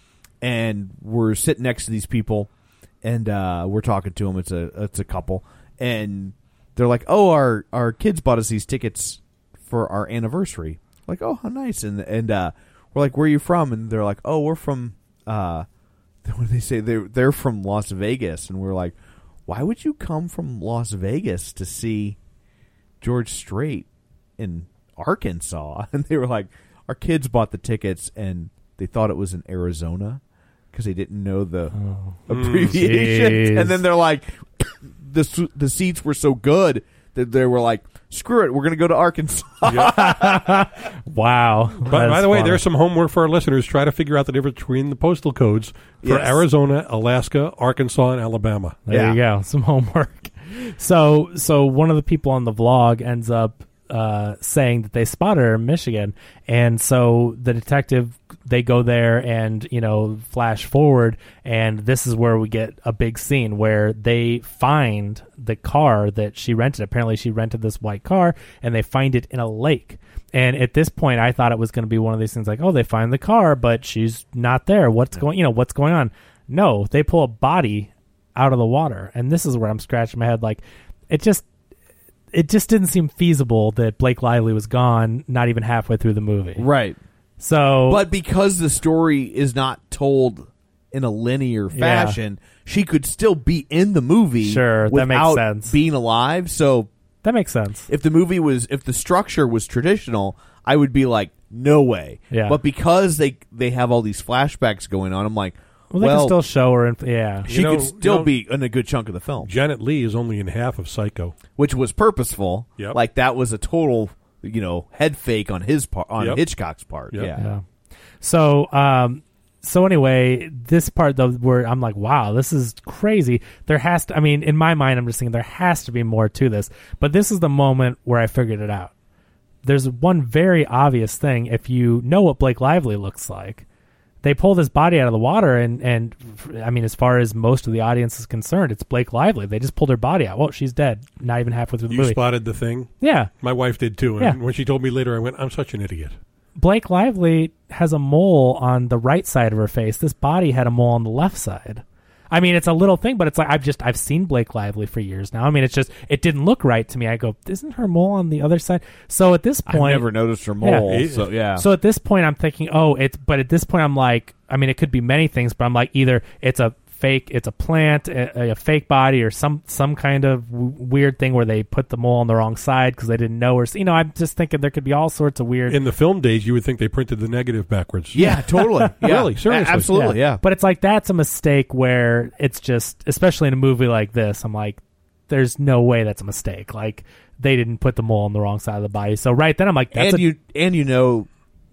And we're sitting next to these people, and uh, we're talking to them. It's a it's a couple. and they're like, "Oh, our our kids bought us these tickets for our anniversary." Like, "Oh, how nice!" And and uh, we're like, "Where are you from?" And they're like, "Oh, we're from." Uh, what do they say? They're they're from Las Vegas, and we're like, "Why would you come from Las Vegas to see George Strait in Arkansas?" And they were like, "Our kids bought the tickets, and they thought it was in Arizona because they didn't know the Oh. abbreviation." Jeez. And then they're like, "the the seats were so good that they were like, screw it, we're going to go to Arkansas." Wow. But by That's the way, funny. there's some homework for our listeners. Try to figure out the difference between the postal codes for Yes. Arizona, Alaska, Arkansas, and Alabama. There Yeah. you go. Some homework. So, so one of the people on the vlog ends up uh, saying that they spotted her in Michigan, and so the detective, they go there and, you know, flash forward, and this is where we get a big scene where they find the car that she rented. Apparently, she rented this white car, and they find it in a lake. And at this point, I thought it was going to be one of these things like, oh, they find the car, but she's not there. What's going, you know, what's going on? No, they pull a body out of the water, and this is where I'm scratching my head. Like, it just, it just didn't seem feasible that Blake Lively was gone, not even halfway through the movie. Right. So, But because the story is not told in a linear fashion, she could still be in the movie. Sure, that makes without sense. being alive. So that makes sense. if the movie was, if the structure was traditional, I would be like, no way. Yeah. But because they they have all these flashbacks going on, I'm like, Well, they well, can still show her. In, yeah, she You know- could still you know- be in a good chunk of the film, Janet Leigh is only in half of Psycho. which was purposeful. Yep. Like that was a total, you know, head fake on his part, on Yep. Hitchcock's part. Yep. Yeah. yeah. So, um, so anyway, this part though, where I'm like, wow, this is crazy. There has to, I mean, in my mind, I'm just thinking there has to be more to this. But this is the moment where I figured it out. There's one very obvious thing. If you know what Blake Lively looks like, they pull this body out of the water, and, and I mean, as far as most of the audience is concerned, it's Blake Lively. They just pulled her body out. Well, she's dead. Not even halfway through the You movie. spotted the thing? Yeah. My wife did too. And Yeah. when she told me later, I went, I'm such an idiot. Blake Lively has a mole on the right side of her face. This body had a mole on the left side. I mean, it's a little thing, but it's like I've just I've seen Blake Lively for years now. I mean, it's just it didn't look right to me. I go, isn't her mole on the other side? So at this I've point, never noticed her mole. Yeah. So yeah. So at this point, I'm thinking, oh, it's. But at this point, I'm like, I mean, it could be many things, but I'm like, either it's a fake, it's a plant, a, a fake body, or some some kind of w- weird thing where they put the mole on the wrong side because they didn't know. Or you know, I'm just thinking there could be all sorts of weird. In the film days, you would think they printed the negative backwards. Yeah, totally. Yeah. Really, seriously. A- absolutely, yeah. But it's like that's a mistake where it's just, especially in a movie like this, I'm like, there's no way that's a mistake. Like they didn't put the mole on the wrong side of the body. So right then I'm like, that's and a, you and you know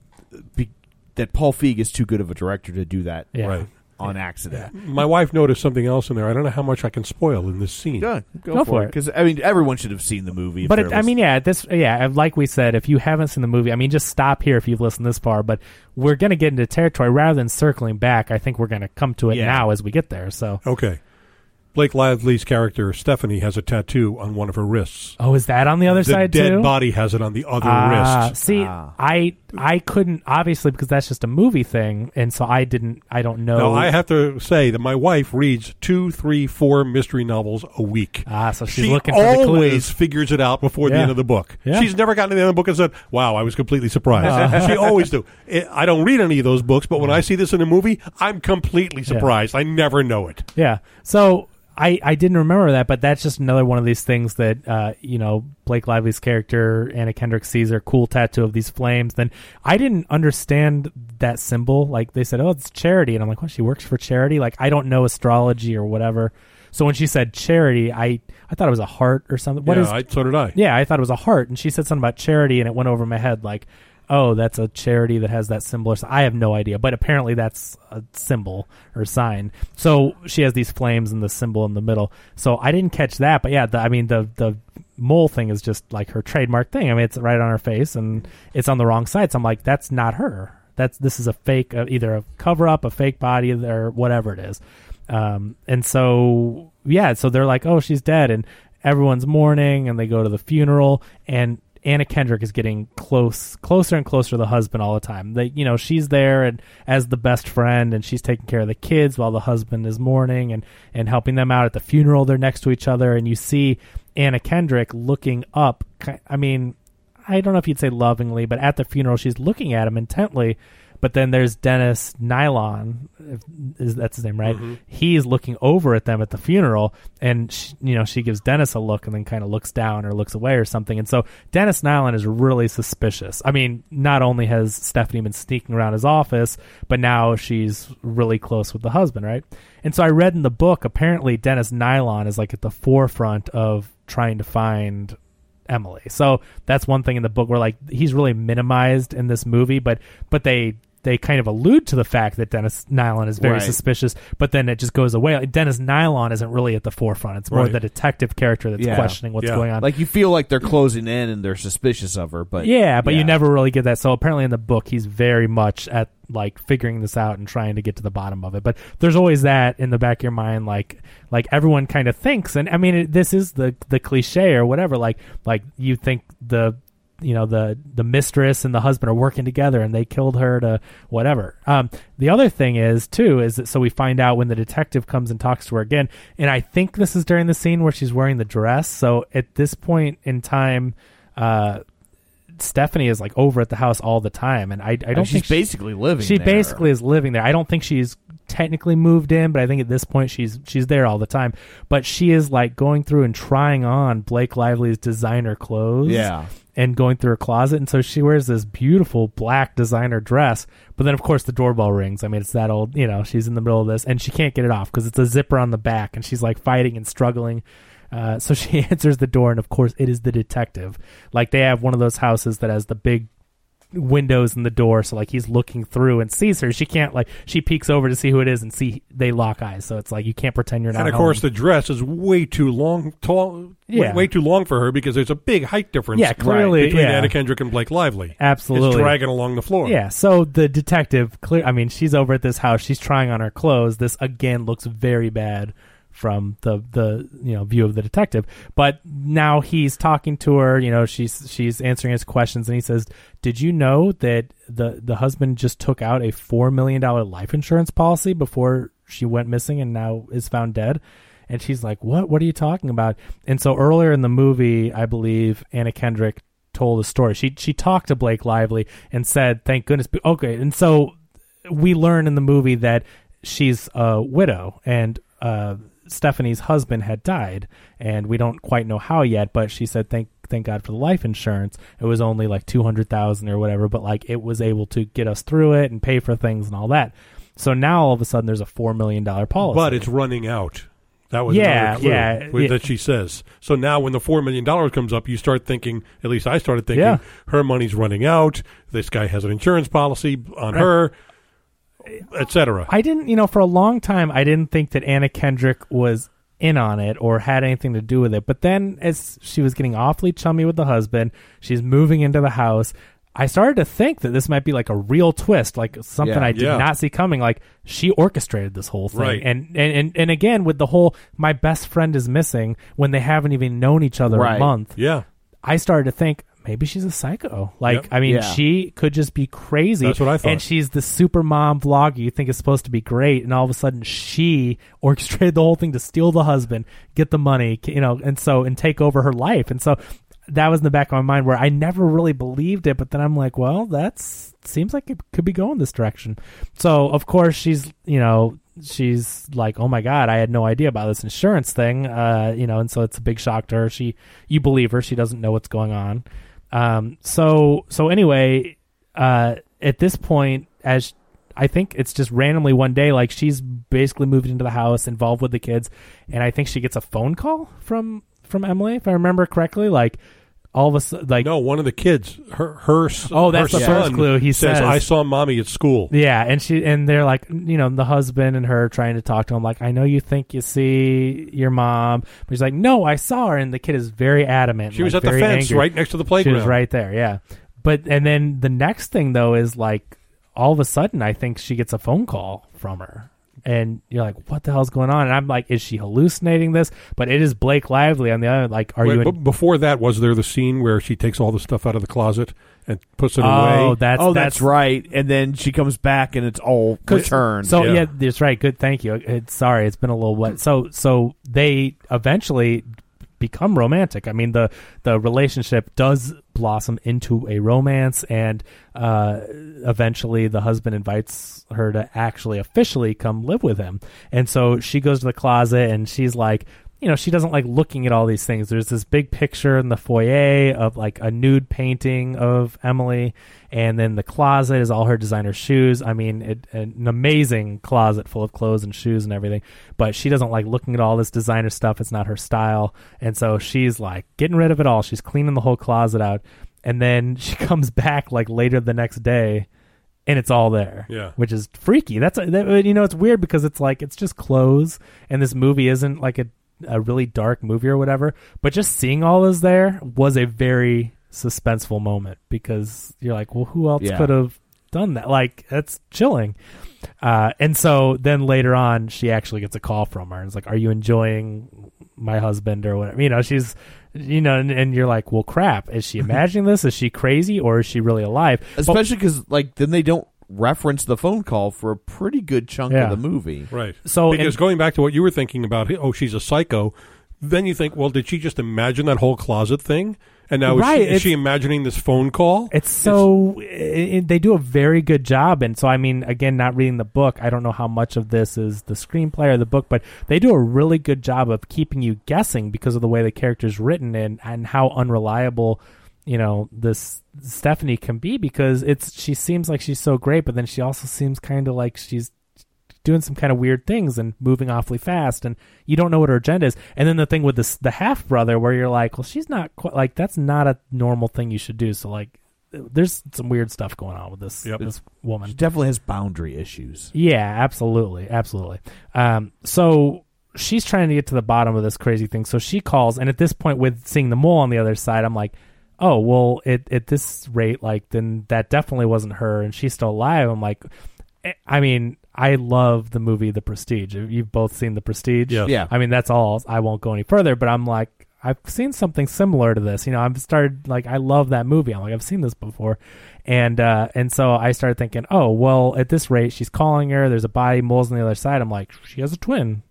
be, that Paul Feig is too good of a director to do that yeah. Right. on accident. My wife noticed something else in there. I don't know how much I can spoil in this scene. Go, go, Go for, for it it. because I mean everyone should have seen the movie. if But they're it, I mean, yeah, this, yeah, like we said, if you haven't seen the movie, I mean, just stop here if you've listened this far. But we're going to get into territory rather than circling back. I think we're going to come to it Yeah. now as we get there. So, Okay. Blake Lively's character, Stephanie, has a tattoo on one of her wrists. oh, is that on the other the side dead too? body has it on the other Ah, wrist. see, Ah. I I couldn't obviously because that's just a movie thing, and so I didn't. I don't know. Now, I have to say that my wife reads two, three, four mystery novels a week. Ah, so she's she looking for the always clues. figures it out before the Yeah. end of the book. Yeah. She's never gotten to the end of the book and said, wow, I was completely surprised. She always do. It, I don't read any of those books, but when I see this in a movie, I'm completely surprised. I never know it. Yeah. So I, I didn't remember that, but that's just another one of these things that, uh, you know, Blake Lively's character, Anna Kendrick, sees her cool tattoo of these flames. Then I didn't understand that symbol. Like they said, oh, it's charity. And I'm like, well, she works for charity. Like I don't know astrology or whatever. So when she said charity, I, I thought it was a heart or something. What yeah, is? I, so did I. Yeah, I thought it was a heart. And she said something about charity and it went over my head like, oh, that's a charity that has that symbol. Or something. I have no idea, but apparently that's a symbol or sign. So she has these flames and the symbol in the middle. So I didn't catch that, but yeah, the, I mean the the mole thing is just like her trademark thing. I mean, it's right on her face and it's on the wrong side. So I'm like, that's not her. That's this is a fake, uh, either a cover up, a fake body, or whatever it is. Um, and so yeah, so they're like, oh, she's dead, and everyone's mourning, and they go to the funeral, and Anna Kendrick is getting close, closer and closer to the husband all the time. They, you know, she's there and as the best friend, and she's taking care of the kids while the husband is mourning and, and helping them out at the funeral. They're next to each other, and you see Anna Kendrick looking up. I mean, I don't know if you'd say lovingly, but at the funeral, she's looking at him intently. But then there's Dennis Nylon, if, is that's his name, right? Mm-hmm. He's looking over at them at the funeral, and she, you know, she gives Dennis a look and then kind of looks down or looks away or something. And so Dennis Nylon is really suspicious. I mean, not only has Stephanie been sneaking around his office, but now she's really close with the husband, right? And so I read in the book, apparently Dennis Nylon is like at the forefront of trying to find Emily. So that's one thing in the book where like he's really minimized in this movie, but but they they kind of allude to the fact that Dennis Nylon is very right. suspicious, but then it just goes away. Dennis Nylon isn't really at the forefront. It's more right. the detective character that's yeah. questioning what's yeah. going on. Like you feel like they're closing in and they're suspicious of her, but yeah, but yeah. you never really get that. So apparently in the book, he's very much at like figuring this out and trying to get to the bottom of it. But there's always that in the back of your mind, like like everyone kind of thinks, and I mean it, this is the the cliche or whatever. Like like you think the you know the the mistress and the husband are working together and they killed her to whatever. Um, the other thing is too is that so we find out when the detective comes and talks to her again, and I think this is during the scene where she's wearing the dress. So at this point in time, uh, Stephanie is like over at the house all the time, and I I don't oh, think she's basically living. She there. basically is living there. I don't think she's technically moved in, but I think at this point she's she's there all the time. But she is like going through and trying on Blake Lively's designer clothes. Yeah. And going through her closet, and so she wears this beautiful black designer dress. But then, of course, the doorbell rings. I mean, it's that old, you know, she's in the middle of this, and she can't get it off because it's a zipper on the back, and she's like fighting and struggling. Uh, so she answers the door, and of course, it is the detective. Like they have one of those houses that has the big windows in the door, so like he's looking through and sees her. She can't like she peeks over to see who it is and see they lock eyes. So it's like you can't pretend you're not. And of home. course, the dress is way too long, tall, yeah. way, way too long for her because there's a big height difference. Yeah, clearly between yeah. Anna Kendrick and Blake Lively. Absolutely, it's dragging along the floor. Yeah. So the detective, clear. I mean, she's over at this house. She's trying on her clothes. This again looks very bad from the the you know view of the detective, but now he's talking to her. You know, she's she's answering his questions, and he says, "Did you know that the the husband just took out a four million dollar life insurance policy before she went missing, and now is found dead?" And she's like, "What? What are you talking about?" And so earlier in the movie, I believe Anna Kendrick told a story. She she talked to Blake Lively and said, "Thank goodness." Okay, and so we learn in the movie that she's a widow, and uh. Stephanie's husband had died, and we don't quite know how yet, but she said thank thank God for the life insurance. It was only like two hundred thousand or whatever, but like it was able to get us through it and pay for things and all that. So now all of a sudden there's a four million dollars policy. But it's running out. That was yeah, another clue yeah, with, yeah. that she says. So now when the four million dollars comes up, you start thinking, at least I started thinking, yeah. her money's running out. This guy has an insurance policy on right. her, et cetera. I didn't, you know, for a long time, I didn't think that Anna Kendrick was in on it or had anything to do with it. But then as she was getting awfully chummy with the husband, she's moving into the house, I started to think that this might be like a real twist, like something yeah, I did yeah. not see coming. Like she orchestrated this whole thing. Right. And, and, and, and again, with the whole, my best friend is missing when they haven't even known each other right. a month. Yeah. I started to think, maybe she's a psycho. Like, Yep. I mean, Yeah. she could just be crazy. That's what I thought. And she's the super mom vlogger you think is supposed to be great, and all of a sudden she orchestrated the whole thing to steal the husband, get the money, you know, and so and take over her life. And so that was in the back of my mind where I never really believed it, but then I'm like, well, that's seems like it could be going this direction. So of course she's, you know, she's like, oh my God, I had no idea about this insurance thing, uh, you know, and so it's a big shock to her. She, you believe her, she doesn't know what's going on. Um, so, so anyway, uh, at this point, as I think it's just randomly one day, like she's basically moved into the house, involved with the kids. And I think she gets a phone call from, from Emily, if I remember correctly, like all of a sudden, like, No, one of the kids, her, her, s- Oh, that's her the son first clue. He says- I saw mommy at school. yeah. And she, and they're like, you know, the husband and her trying to talk to him, like, I know you think you see your mom, but he's like, no, I saw her. And the kid is very adamant. She was like, at the very fence angry. right next to the She playground. was right there, yeah. But and then the next thing though is like all of a sudden I think she gets a phone call from her. and you're like, what the hell's going on? And I'm like, is she hallucinating this? But it is Blake Lively on the other. Like, are Wait, you? In- but before that, was there the scene where she takes all the stuff out of the closet and puts it oh, away? That's, oh, that's that's right. And then she comes back and it's all returned. So Yeah. yeah, that's right. Good, thank you. It's, sorry, it's been a little wet. So so they eventually become romantic. I mean, the the relationship does blossom into a romance, and uh, eventually the husband invites her to actually officially come live with him. And so she goes to the closet, and she's like, you know, she doesn't like looking at all these things. There's this big picture in the foyer of like a nude painting of Emily, and then the closet is all her designer shoes. I mean, it, an amazing closet full of clothes and shoes and everything. But she doesn't like looking at all this designer stuff. It's not her style. And so she's like getting rid of it all. She's cleaning the whole closet out. And then she comes back like later the next day, and it's all there. Yeah. Which is freaky. That's, that, you know, it's weird because it's like, it's just clothes, and this movie isn't like a, a really dark movie or whatever, but just seeing all this there was a very suspenseful moment, because you're like, well, who else Yeah. could have done that? Like, that's chilling. Uh, and so then later on, she actually gets a call from her, and it's like, are you enjoying my husband or whatever? You know, she's, you know, and, and you're like, well, crap, is she imagining this? Is she crazy, or is she really alive? Especially because, like, then they don't reference the phone call for a pretty good chunk Yeah. of the movie. Right. So because and- going back to what you were thinking about, oh, she's a psycho, then you think, well, did she just imagine that whole closet thing? And now Right, is, she, is it's- she imagining this phone call? It's so it, it, they do a very good job, and so I mean, again, not reading the book, I don't know how much of this is the screenplay or the book, but they do a really good job of keeping you guessing because of the way the character's written, and and how unreliable, you know, this Stephanie can be, because it's she seems like she's so great, but then she also seems kind of like she's doing some kind of weird things and moving awfully fast, and you don't know what her agenda is. And then the thing with this, the half brother, where you're like, well, she's not quite like, that's not a normal thing you should do. So like, there's some weird stuff going on with this Yep. this woman. She definitely has boundary issues. Yeah, absolutely, absolutely. Um, so she's trying to get to the bottom of this crazy thing. So she calls, and at this point, with seeing the mole on the other side, I'm like, oh, well, at at this rate, like, then that definitely wasn't her, and she's still alive. I'm like, I mean, I love the movie The Prestige. You've both seen The Prestige. Yes. Yeah. I mean, that's all. I won't go any further, but I'm like, I've seen something similar to this. You know, I've started, like, I love that movie. I'm like, I've seen this before. And uh, and so I started thinking, oh, well, at this rate, she's calling her. There's a body, moles on the other side. I'm like, she has a twin.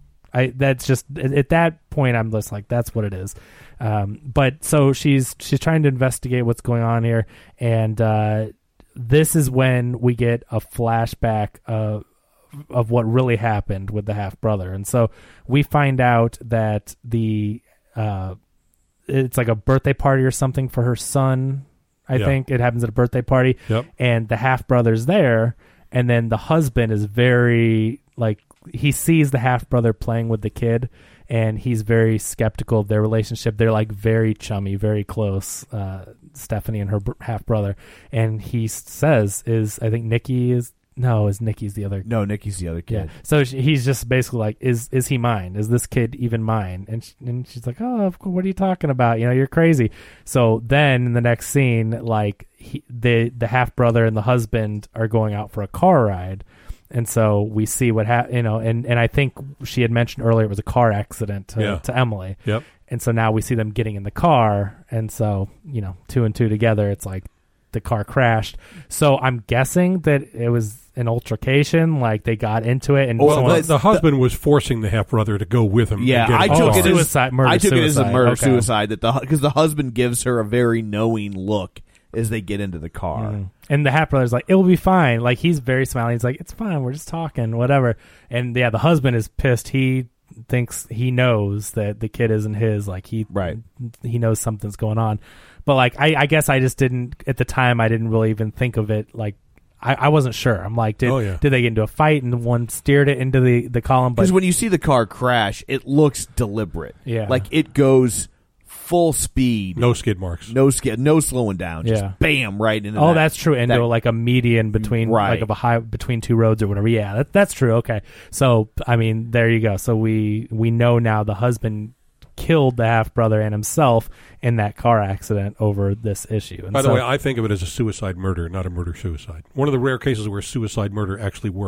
I that's just, at that point, I'm just like, that's what it is. Um, but so she's she's trying to investigate what's going on here. And uh, this is when we get a flashback of, of what really happened with the half brother. And so we find out that the uh, it's like a birthday party or something for her son. I Yeah. think it happens at a birthday party. Yep. And the half brother's there, and then the husband is very, like, he sees the half brother playing with the kid, and he's very skeptical of their relationship. They're like very chummy, very close, uh, Stephanie and her br- half brother. And he says, "Is I think Nikki is no, is Nikki's the other No, Nikki's the other kid. yeah." So she, he's just basically like, "Is is he mine? Is this kid even mine?" And she, and she's like, "Oh, of course, what are you talking about? You know, you're crazy." So then in the next scene, like he, the the half brother and the husband are going out for a car ride. And so we see what ha- you know, and, and I think she had mentioned earlier it was a car accident to, Yeah. to Emily. Yep. And so now we see them getting in the car, and so, you know, two and two together, it's like the car crashed. So I'm guessing that it was an altercation, like they got into it, and Well, someone The, that's- the husband was forcing the half brother to go with him. Yeah, and get I it took off. it as Suicide, murder, I took it as a suicide. murder Okay. suicide that the because the husband gives her a very knowing look as they get into the car. Mm. And the half brother's like, it will be fine. Like, he's very smiling. He's like, it's fine. We're just talking, whatever. And yeah, the husband is pissed. He thinks he knows that the kid isn't his. Like, he Right. he knows something's going on. But like, I, I guess I just didn't at the time. I didn't really even think of it. Like, I, I wasn't sure. I'm like, did Oh, yeah. did they get into a fight and one steered it into the the column? But Because when you see the car crash, it looks deliberate. Yeah. Like it goes full speed. No skid marks. No skid, no slowing down. Just Yeah. bam, right into oh, that. that's true. Into that- like a median between Right. like of a high between two roads or whatever. Yeah, that, that's true. Okay, so I mean, there you go. So we we know now the husband killed the half brother and himself in that car accident over this issue. And By the so- way, I think of it as a suicide murder, not a murder suicide. One of the rare cases where suicide murder actually works.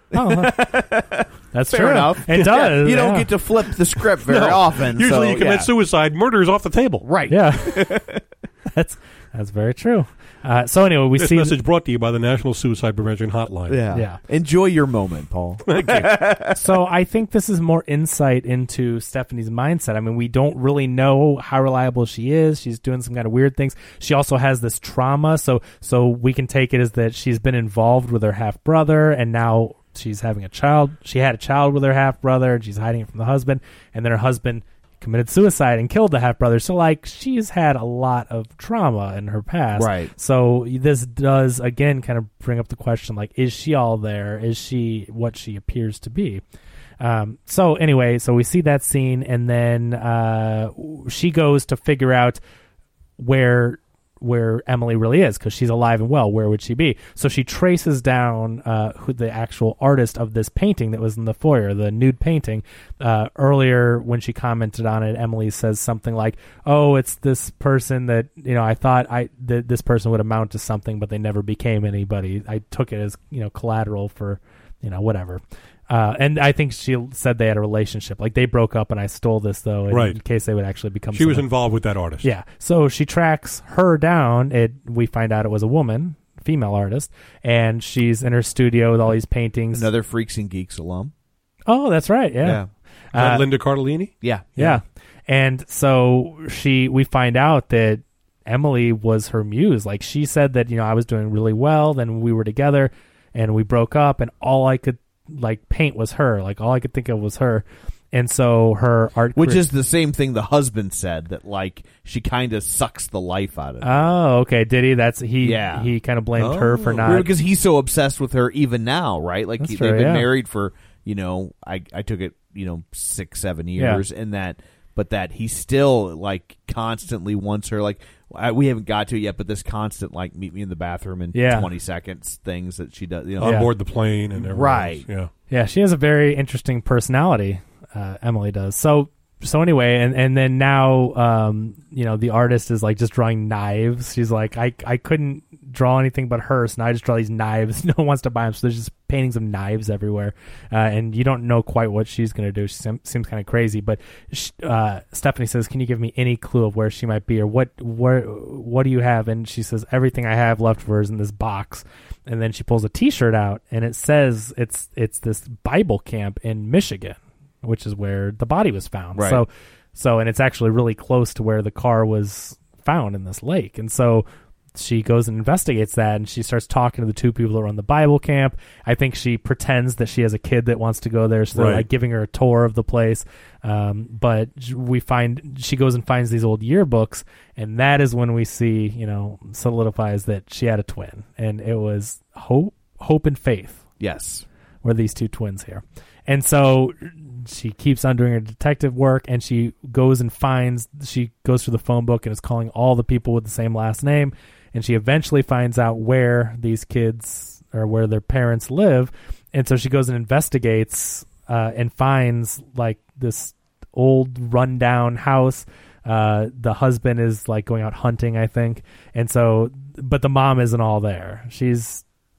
Oh, that's Fair true. enough. It Yeah, does. you don't yeah. get to flip the script very No. often. Usually so, you commit yeah. suicide, murder is off the table. Right. Yeah, that's that's very true. Uh, so anyway, we This see. message brought to you by the National Suicide Prevention Hotline. Yeah. Yeah. Enjoy your moment, Paul. So I think this is more insight into Stephanie's mindset. I mean, we don't really know how reliable she is. She's doing some kind of weird things. She also has this trauma, so so we can take it as that she's been involved with her half brother, and now she's having a child. She had a child with her half brother, and she's hiding it from the husband, and then her husband committed suicide and killed the half brother. So like she's had a lot of trauma in her past. Right. So this does again kind of bring up the question, like, is she all there? Is she what she appears to be? Um, so anyway, so we see that scene, and then uh, she goes to figure out where where Emily really is, because she's alive and well. Where would she be? So she traces down uh, who the actual artist of this painting that was in the foyer, the nude painting. Uh, earlier, when she commented on it, Emily says something like, "Oh, it's this person that, you know, I thought I that this person would amount to something, but they never became anybody. I took it as, you know, collateral for, you know, whatever." Uh, and I think she said they had a relationship. Like, they broke up and I stole this, though, in, Right. in case they would actually become She was someone. involved with that artist. Yeah. So she tracks her down. It We find out it was a woman, female artist, and she's in her studio with all these paintings. Another Freaks and Geeks alum. Oh, that's right. Yeah. Yeah. Is that Uh, Linda Cardellini? Yeah. yeah. And so she, we find out that Emily was her muse. Like, she said that, you know, I was doing really well. Then we were together and we broke up, and all I could like paint was her. Like, all I could think of was her. And so her art, Which career- is the same thing the husband said, that like she kind of sucks the life out of it. Oh, okay. Did he? That's he. Yeah. He kind of blamed her for not. because he's so obsessed with her even now, right? Like That's he, true, they've been yeah. married for, you know, I I took it, you know, six seven years, and that, but that he still like constantly wants her. Like, I, we haven't got to it yet, but this constant like meet me in the bathroom in Yeah. twenty seconds things that she does, you know, On Yeah. board the plane and everything. Right. Yeah. Yeah, she has a very interesting personality. Uh, Emily does. So so anyway, and and then now, um, you know, the artist is like just drawing knives. She's like, I I couldn't draw anything but her, so now I just draw these knives. No one wants to buy them, so there's just paintings of knives everywhere, uh, and you don't know quite what she's going to do. She seems, seems kind of crazy, but she, uh, Stephanie says, "Can you give me any clue of where she might be, or what where what do you have?" And she says, "Everything I have left for her is in this box." And then she pulls a T-shirt out, and it says it's it's this Bible camp in Michigan, which is where the body was found. Right. So, so and it's actually really close to where the car was found in this lake. And so she goes and investigates that, and she starts talking to the two people that run the Bible camp. I think she pretends that she has a kid that wants to go there, so they're Right. like giving her a tour of the place. Um, but we find she goes and finds these old yearbooks, and that is when we see, you know, solidifies that she had a twin, and it was Hope, Hope and Faith. yes, Were these two twins here. And so she keeps on doing her detective work, and she goes and finds, she goes through the phone book and is calling all the people with the same last name, and she eventually finds out where these kids, or where their parents live. And so she goes and investigates uh, and finds like this old rundown house. Uh, the husband is like going out hunting, I think. And so, but the mom isn't all there. She's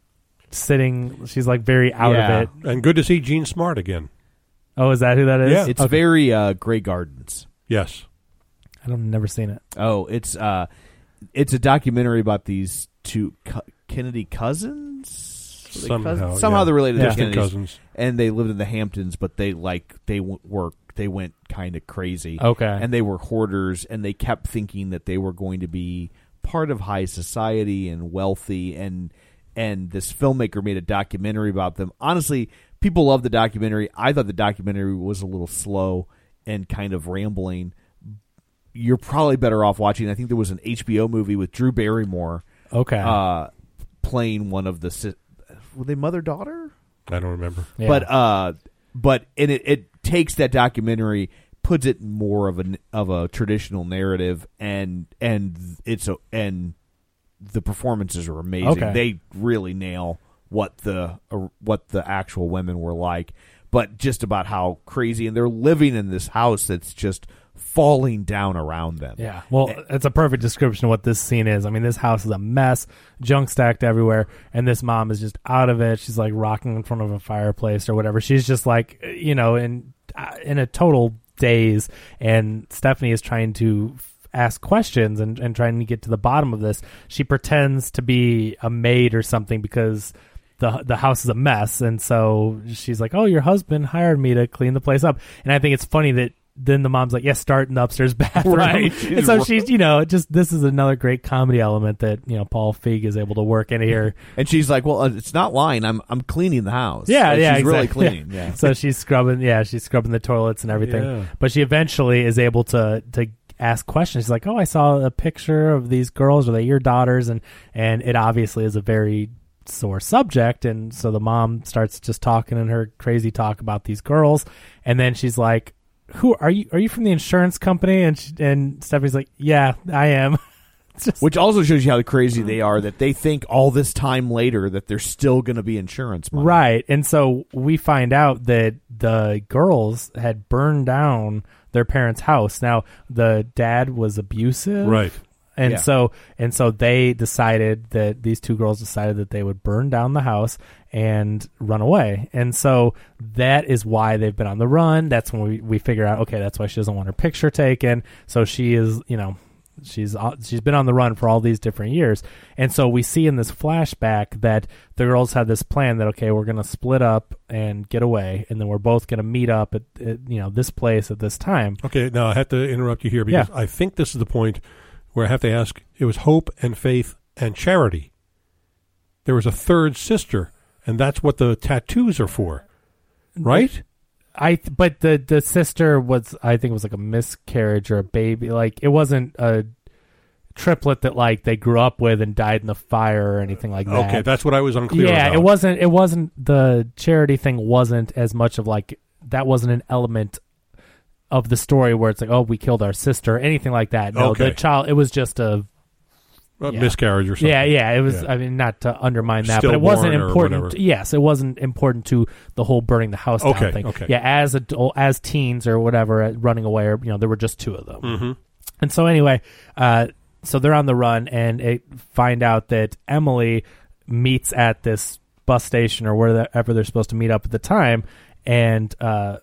sitting, she's like very out Yeah. of it. And good to see Gene Smart again. Oh, is that who that is? Yeah. it's Okay. very uh, Grey Gardens. Yes. I don't never seen it. Oh, it's uh, it's a documentary about these two Co- Kennedy cousins. Are they Somehow, cousins? Somehow yeah. they're related to Distant Kennedys, cousins. and they lived in the Hamptons, but they like they w- were they went kind of crazy. Okay. and they were hoarders, and they kept thinking that they were going to be part of high society and wealthy, and and this filmmaker made a documentary about them. Honestly, people love the documentary. I thought the documentary was a little slow and kind of rambling. You're probably better off watching. I think there was an H B O movie with Drew Barrymore Okay. uh, playing one of the si- were they mother daughter? I don't remember. Yeah. But uh, but and it, it takes that documentary, puts it more of a of a traditional narrative, and and it's a and the performances are amazing. Okay. They really nail what the uh, what the actual women were like. but just about how crazy, and they're living in this house that's just falling down around them. Yeah, well, it's a perfect description of what this scene is. I mean, this house is a mess, junk stacked everywhere, and this mom is just out of it. She's like rocking in front of a fireplace or whatever. She's just like, you know, in in a total daze, and Stephanie is trying to ask questions and, and trying to get to the bottom of this. She pretends to be a maid or something because the the house is a mess, and so she's like, oh, your husband hired me to clean the place up. And I think it's funny that then the mom's like, yes, yeah, start in the upstairs bathroom. Right. And so she's, you know, just this is another great comedy element that, you know, Paul Feig is able to work in here. And she's like, well, uh, it's not lying. I'm I'm cleaning the house. Yeah, like, yeah, she's really exactly. clean. Yeah. So she's scrubbing, yeah, she's scrubbing the toilets and everything. Yeah. But she eventually is able to to ask questions. She's like, oh, I saw a picture of these girls. Are they your daughters? And and it obviously is a very sore subject, and so the mom starts just talking in her crazy talk about these girls, and then she's like, who are you? Are you from the insurance company? And she, and Stephanie's like, yeah, I am. Just, which also shows you how crazy they are, that they think all this time later that there's still going to be insurance money. Right. And so we find out that the girls had burned down their parents' house. Now, the dad was abusive. Right. And Yeah. so and so they decided that these two girls decided that they would burn down the house and run away. And so that is why they've been on the run. That's when we, we figure out, okay, that's why she doesn't want her picture taken. So she is, you know, she's she's been on the run for all these different years. And so we see in this flashback that the girls had this plan that, okay, we're going to split up and get away, and then we're both going to meet up at, at, you know, this place at this time. Okay, now I have to interrupt you here because Yeah. I think this is the point where I have to ask, it was hope and faith and charity. There was a third sister, and that's what the tattoos are for, right? I but the the sister was, I think it was like a miscarriage or a baby. Like, it wasn't a triplet that like they grew up with and died in the fire or anything like that. Okay, that's what I was unclear Yeah, about. it wasn't it wasn't the charity thing wasn't as much of like, that wasn't an element of the story where it's like, oh, we killed our sister, anything like that. No, Okay. the child, it was just a A yeah. miscarriage or something. Yeah, yeah, it was. Yeah. I mean, not to undermine that, but it wasn't Stillborn or important. whatever. Yes, it wasn't important to the whole burning the house down Okay, thing. okay. Yeah, as adult, as teens or whatever, uh, running away, or you know, there were just two of them. Mm-hmm. And so anyway, uh, so they're on the run, and it, find out that Emily meets at this bus station or wherever they're supposed to meet up at the time, and uh,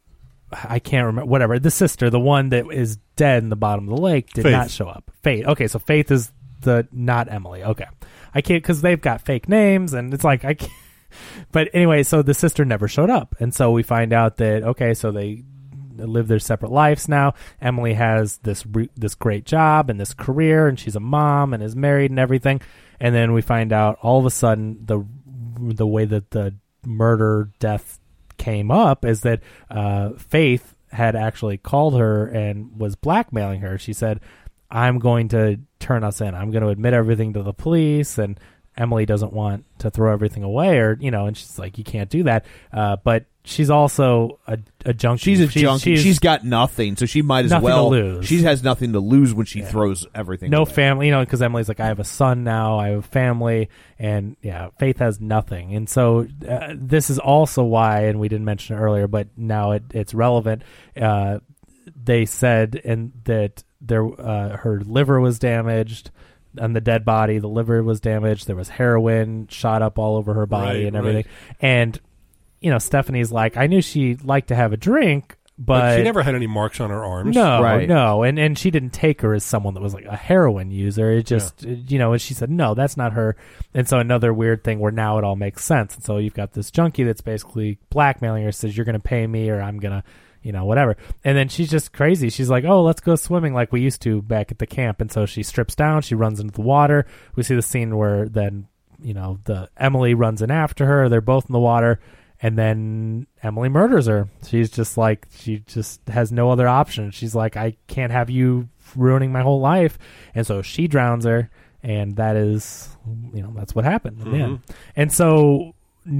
I can't remember, whatever, the sister, the one that is dead in the bottom of the lake, did Faith. not show up. Faith. Okay, so Faith is the, not Emily. Okay. I can't, because they've got fake names, and it's like, I can't. But anyway, so the sister never showed up. And so we find out that, okay, so they live their separate lives now. Emily has this re- this great job and this career, and she's a mom and is married and everything. And then we find out all of a sudden the the way that the murder death came up is that uh, Faith had actually called her and was blackmailing her. She said, I'm going to turn us in. I'm going to admit everything to the police. And Emily doesn't want to throw everything away, or, you know, and she's like, you can't do that. Uh, but she's also a, a junkie. She's a junkie. She's, she's got nothing, so she might as nothing well. to lose. She has nothing to lose when she Yeah. throws everything no away. family, you know, because Emily's like, I have a son now, I have a family, and yeah, Faith has nothing. And so uh, this is also why, and we didn't mention it earlier, but now it, it's relevant. Uh, they said and that there uh, her liver was damaged. On the dead body, the liver was damaged. There was heroin shot up all over her body Right, and everything. right. And, you know, Stephanie's like, I knew she liked to have a drink, but, But she never had any marks on her arms. no, Right. no, and and she didn't take her as someone that was like a heroin user. It just, you know, and she said, no, that's not her. And so another weird thing where now it all makes sense. And so you've got this junkie that's basically blackmailing her, says, you're going to pay me or I'm going to, you know, whatever. And then she's just crazy. She's like, oh, let's go swimming like we used to back at the camp. And so she strips down, she runs into the water. We see the scene where then, you know, the Emily runs in after her. They're both in the water. And then Emily murders her. She's just like, she just has no other option. She's like, I can't have you ruining my whole life. And so she drowns her. And that is, you know, that's what happened in the end. And so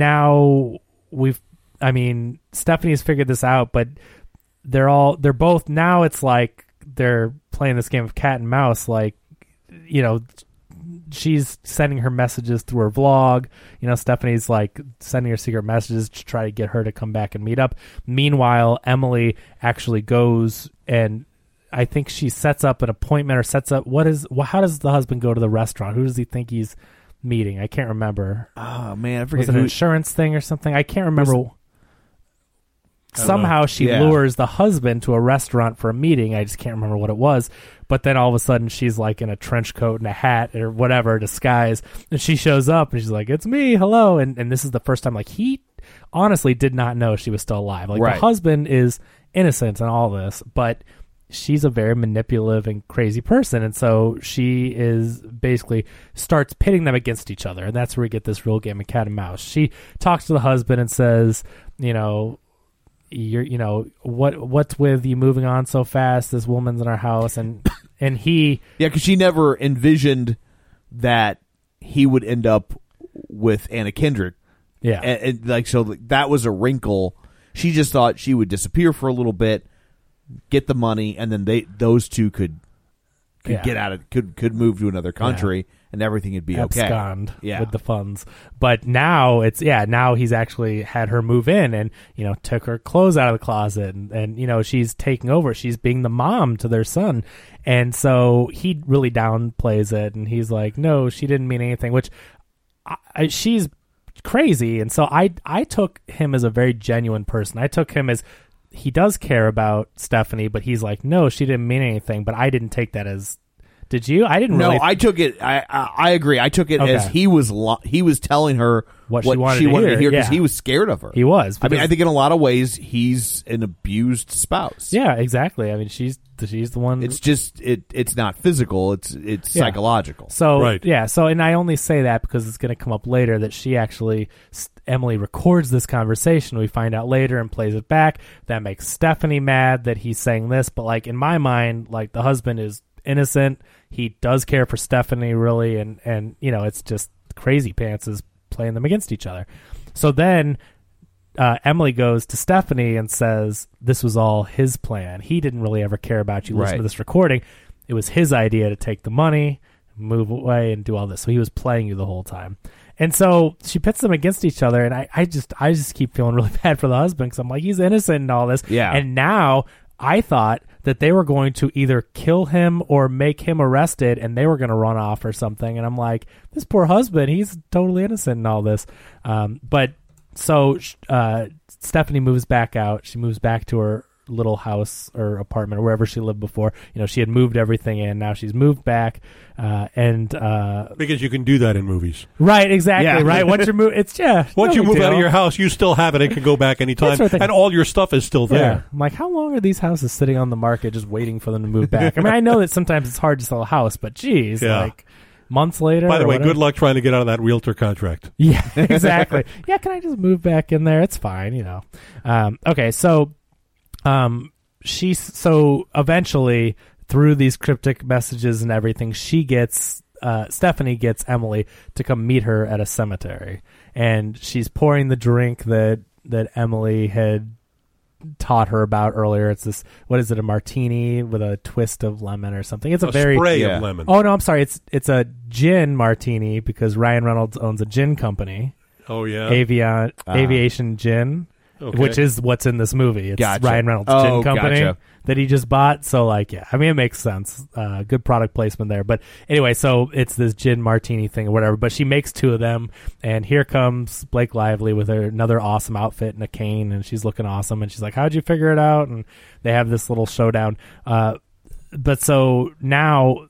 now we've, I mean, Stephanie's figured this out, but they're all, they're both, now it's like they're playing this game of cat and mouse. Like, you know, she's sending her messages through her vlog. You know, Stephanie's like sending her secret messages to try to get her to come back and meet up. Meanwhile, Emily actually goes and I think she sets up an appointment or sets up what is well, how does the husband go to the restaurant? Who does he think he's meeting? I can't remember. Oh man, I forget. Was it an who... insurance thing or something? I can't remember. Was... Somehow she yeah. lures the husband to a restaurant for a meeting. I just can't remember what it was. But then all of a sudden she's like in a trench coat and a hat or whatever, disguise. And she shows up and she's like, it's me. Hello. And and this is the first time like he honestly did not know she was still alive. Like right. the husband is innocent in all this, but she's a very manipulative and crazy person. And so she is basically starts pitting them against each other. And that's where we get this real game of cat and mouse. She talks to the husband and says, you know, you're, you know, what, what's with you moving on so fast? This woman's in our house. And, and he, yeah, cause she never envisioned that he would end up with Anna Kendrick. Yeah. And, and like, so that was a wrinkle. She just thought she would disappear for a little bit, get the money, and then they, those two could, could yeah. get out of, could, could move to another country. Yeah. And everything would be okay. Abscond yeah. with the funds. But now it's, yeah, now he's actually had her move in and, you know, took her clothes out of the closet and, and, you know, she's taking over. She's being the mom to their son. And so he really downplays it. And he's like, no, she didn't mean anything, which I, I, she's crazy. And so I, I took him as a very genuine person. I took him as he does care about Stephanie, but he's like, no, she didn't mean anything. But I didn't take that as, did you? I didn't no, really. I took it. I I, I agree. I took it Okay. as he was lo- he was telling her What she what wanted she to wanted hear, to hear because yeah. he was scared of her. He was. I mean, because- I think in a lot of ways he's an abused spouse. Yeah, exactly. I mean, she's she's the one. It's just it. It's not physical. It's it's Yeah. psychological. So Right. yeah. So and I only say that because it's going to come up later that she actually Emily records this conversation. We find out later and plays it back. That makes Stephanie mad that he's saying this. But like in my mind, like the husband is innocent. He does care for Stephanie really, and and you know it's just crazy pants is playing them against each other. So then uh, Emily goes to Stephanie and says, "This was all his plan. He didn't really ever care about you. Listen Right. to this recording. It was his idea to take the money, move away, and do all this. So he was playing you the whole time." And so she pits them against each other, and I, I just I just keep feeling really bad for the husband because I'm like, he's innocent in all this. Yeah. And now I thought that they were going to either kill him or make him arrested, and they were going to run off or something. And I'm like, this poor husband, he's totally innocent in all this. Um, but so uh, Stephanie moves back out. She moves back to her little house or apartment or wherever she lived before. You know, she had moved everything in. Now she's moved back. Uh, and uh, Because you can do that in movies. right, exactly, Yeah. right. Once you move, it's yeah. Once no you big move out of deal. your house, you still have it. It can go back anytime. That's what I think. And all your stuff is still Yeah. there. I'm like, how long are these houses sitting on the market just waiting for them to move back? I mean, I know that sometimes it's hard to sell a house, but geez, Yeah. like months later. By the or way, whatever. good luck trying to get out of that realtor contract. Yeah, exactly. Yeah, can I just move back in there? It's fine, you know. Um, okay, so um, she so eventually through these cryptic messages and everything, she gets uh, Stephanie gets Emily to come meet her at a cemetery, and she's pouring the drink that that Emily had taught her about earlier. It's this, what is it, a martini with a twist of lemon or something? It's a, A very spray yeah. of lemon. Oh no, I'm sorry. It's it's a gin martini because Ryan Reynolds owns a gin company, Oh, yeah. Avion Ah. Aviation Gin, Okay. which is what's in this movie. It's Gotcha. Ryan Reynolds' Oh, gin company gotcha. that he just bought. So like, yeah, I mean, it makes sense. Uh, good product placement there. But anyway, so it's this gin martini thing or whatever. But she makes two of them, and here comes Blake Lively with her another awesome outfit and a cane, and she's looking awesome. And she's like, "How'd you figure it out?" And they have this little showdown. Uh, but so now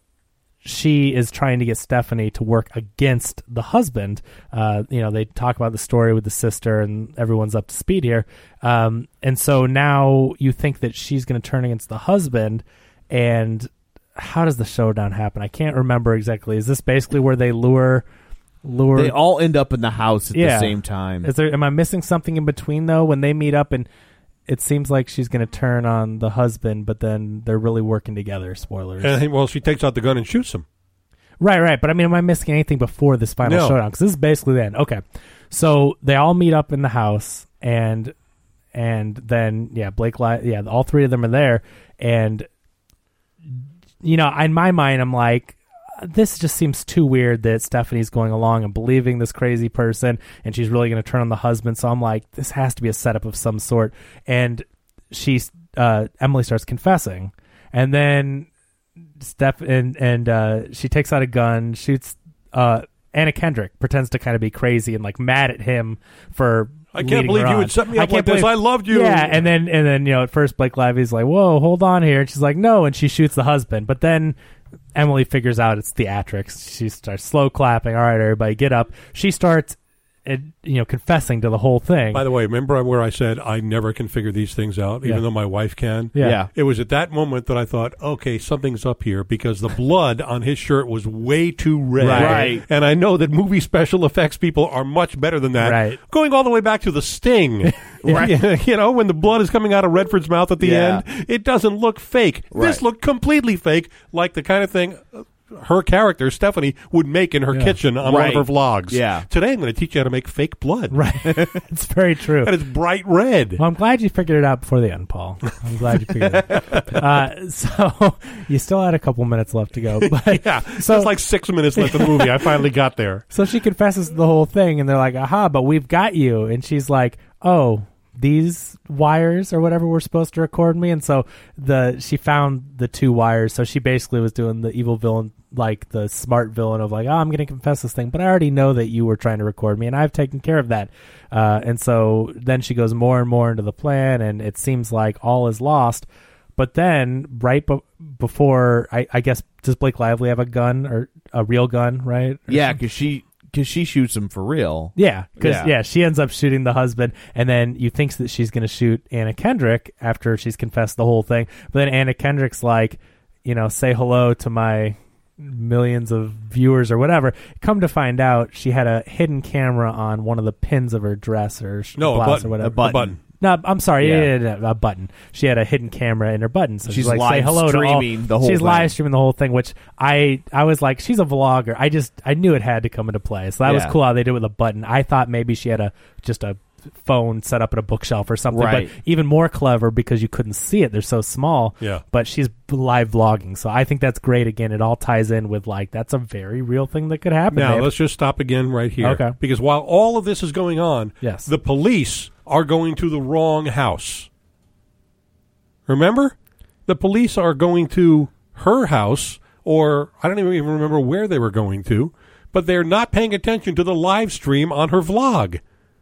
she is trying to get Stephanie to work against the husband. Uh, you know, they talk about the story with the sister, and everyone's up to speed here. Um, and so now you think that she's going to turn against the husband. And how does the showdown happen? I can't remember exactly. Is this basically where they lure, lure? They all end up in the house at Yeah. the same time. Is there? Am I missing something in between though? When they meet up, and it seems like she's going to turn on the husband, but then they're really working together. Spoilers. And, he- well, she takes out the gun and shoots him. Right, right. But I mean, am I missing anything before this final No. showdown? Because this is basically the end. Okay. So they all meet up in the house, and and then, yeah, Blake, Li- yeah, all three of them are there. And, you know, in my mind, I'm like, this just seems too weird that Stephanie's going along and believing this crazy person, and she's really going to turn on the husband. So I'm like, this has to be a setup of some sort. And she's uh, Emily starts confessing, and then Steph and and uh, she takes out a gun, shoots. Uh, Anna Kendrick pretends to kind of be crazy and like mad at him for. I can't believe you on. would set me I up can't like this. believe, I loved you. Yeah, and then and then you know at first Blake Lively's like, "Whoa, hold on here," and she's like, "No," and she shoots the husband. But then Emily figures out it's theatrics. She starts slow clapping. All right, everybody, get up. She starts, uh, you know, confessing to the whole thing. By the way, remember where I said I never can figure these things out, even Yeah. though my wife can? Yeah. Yeah. It was at that moment that I thought, okay, something's up here, because the blood on his shirt was way too red. Right. Right. And I know that movie special effects people are much better than that. Right. Going all the way back to The Sting. Right. You know, when the blood is coming out of Redford's mouth at the Yeah. end, it doesn't look fake. Right. This looked completely fake, like the kind of thing uh, her character, Stephanie, would make in her Yeah. kitchen on Right. one of her vlogs. Yeah. Today I'm going to teach you how to make fake blood. Right, it's very true. And it's bright red. Well, I'm glad you figured it out before the end, Paul. I'm glad you figured it out. Uh, so you still had a couple minutes left to go. But Yeah, so there's like six minutes left of the movie. I finally got there. So she confesses to the whole thing, and they're like, aha, but we've got you. And she's like, oh, these wires or whatever were supposed to record me. And so the she found the two wires. So she basically was doing the evil villain, like the smart villain of like, oh, I'm going to confess this thing, but I already know that you were trying to record me, and I've taken care of that. Uh, and so then she goes more and more into the plan, and it seems like all is lost. But then, right be- before, I, I guess, does Blake Lively have a gun, or a real gun, right? Or Yeah, something? because she because she shoots him for real. Yeah, because Yeah. yeah. she ends up shooting the husband, and then you think that she's going to shoot Anna Kendrick after she's confessed the whole thing. But then Anna Kendrick's like, you know, say hello to my millions of viewers or whatever. Come to find out, she had a hidden camera on one of the pins of her dress or sh- No, a blouse button. or whatever. A button. A button. No, I'm sorry. Yeah. Yeah, yeah, yeah, a button. She had a hidden camera in her button, so she's, She's like, say live hello to all. streaming the whole She's thing. live streaming the whole thing, which I I was like, she's a vlogger. I just I knew it had to come into play, so that was Yeah. cool how they did it with a button. I thought maybe she had a just a phone set up at a bookshelf or something, Right. but even more clever because you couldn't see it. They're so small. Yeah. But she's live vlogging, so I think that's great. Again, it all ties in with like that's a very real thing that could happen. Now, Dave. let's just stop again right here. Okay. Because while all of this is going on, Yes. the police are going to the wrong house. Remember? The police are going to her house, or I don't even remember where they were going to, but they're not paying attention to the live stream on her vlog.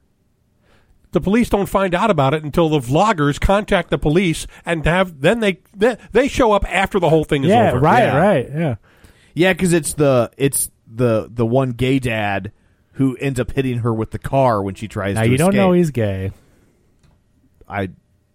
The police don't find out about it until the vloggers contact the police, and have then they they, they show up after the whole thing is yeah, over. right, Yeah. right, yeah. Yeah, because it's the it's the the one gay dad who ends up hitting her with the car when she tries Now to you don't escape. know he's gay. I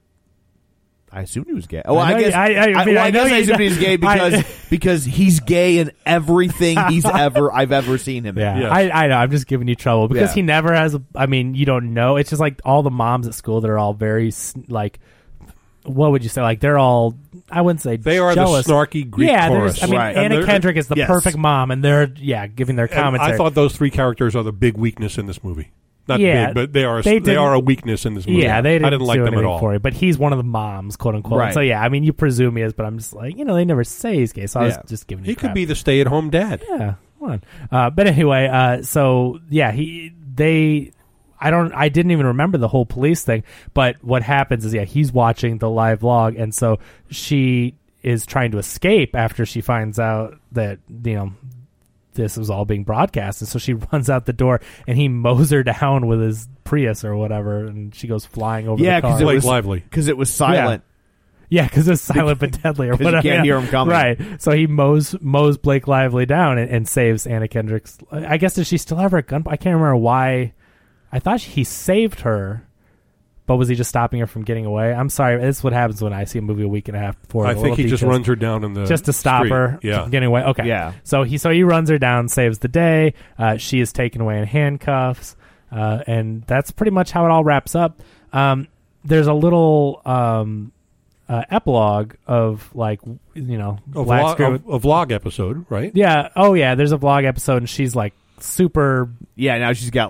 I assumed he was gay. Oh, I I, know guess you- I- I I, mean, well, I I know guess I you assumed know- he's gay because I- because he's gay in everything he's ever I've ever seen him. Yeah, in. Yes. I, I know. I'm just giving you trouble because Yeah. he never has. A, I mean, you don't know. It's just like all the moms at school that are all very s- like. What would you say? Like they're all. I wouldn't say They are jealous. the snarky Greek yeah, they're chorus. just- I mean, Right. And Anna they're- Kendrick is the yes. perfect mom, and they're yeah giving their And commentary. I thought those three characters are the big weakness in this movie. Not Yeah, big, but they are they they, didn't- are a weakness in this movie. yeah, they didn't, I didn't like do them at anything all. for you, but he's one of the moms, quote unquote. Right. So yeah, I mean, you presume he is, but I'm just like, you know, they never say he's gay, so I was Yeah. just giving you. He could crap. be the stay-at-home dad. Yeah, come on. Uh, but anyway, uh, so yeah, he they. I don't. I didn't even remember the whole police thing. But what happens is, yeah, he's watching the live vlog, and so she is trying to escape after she finds out that you know this was all being broadcast, and so she runs out the door, and he mows her down with his Prius or whatever, and she goes flying over. Yeah, the car. because it Blake was Lively. because it was silent. Yeah, because it's silent but deadly, or 'Cause you whatever. can't yeah. hear 'em coming. Right. So he mows mows Blake Lively down and, and saves Anna Kendrick's. I guess did she still have her gun? I can't remember why. I thought he saved her, but was he just stopping her from getting away? I'm sorry. This is what happens when I see a movie a week and a half before. I A think little he just details. runs her down in the just to stop street. her Yeah. from getting away. Okay. Yeah. So he so he runs her down, saves the day. Uh, she is taken away in handcuffs, uh, and that's pretty much how it all wraps up. Um, there's a little um, uh, epilogue of like you know A black vlog, screen- a, a vlog episode, right? yeah. Oh yeah. There's a vlog episode, and she's like super. Yeah, now she's got like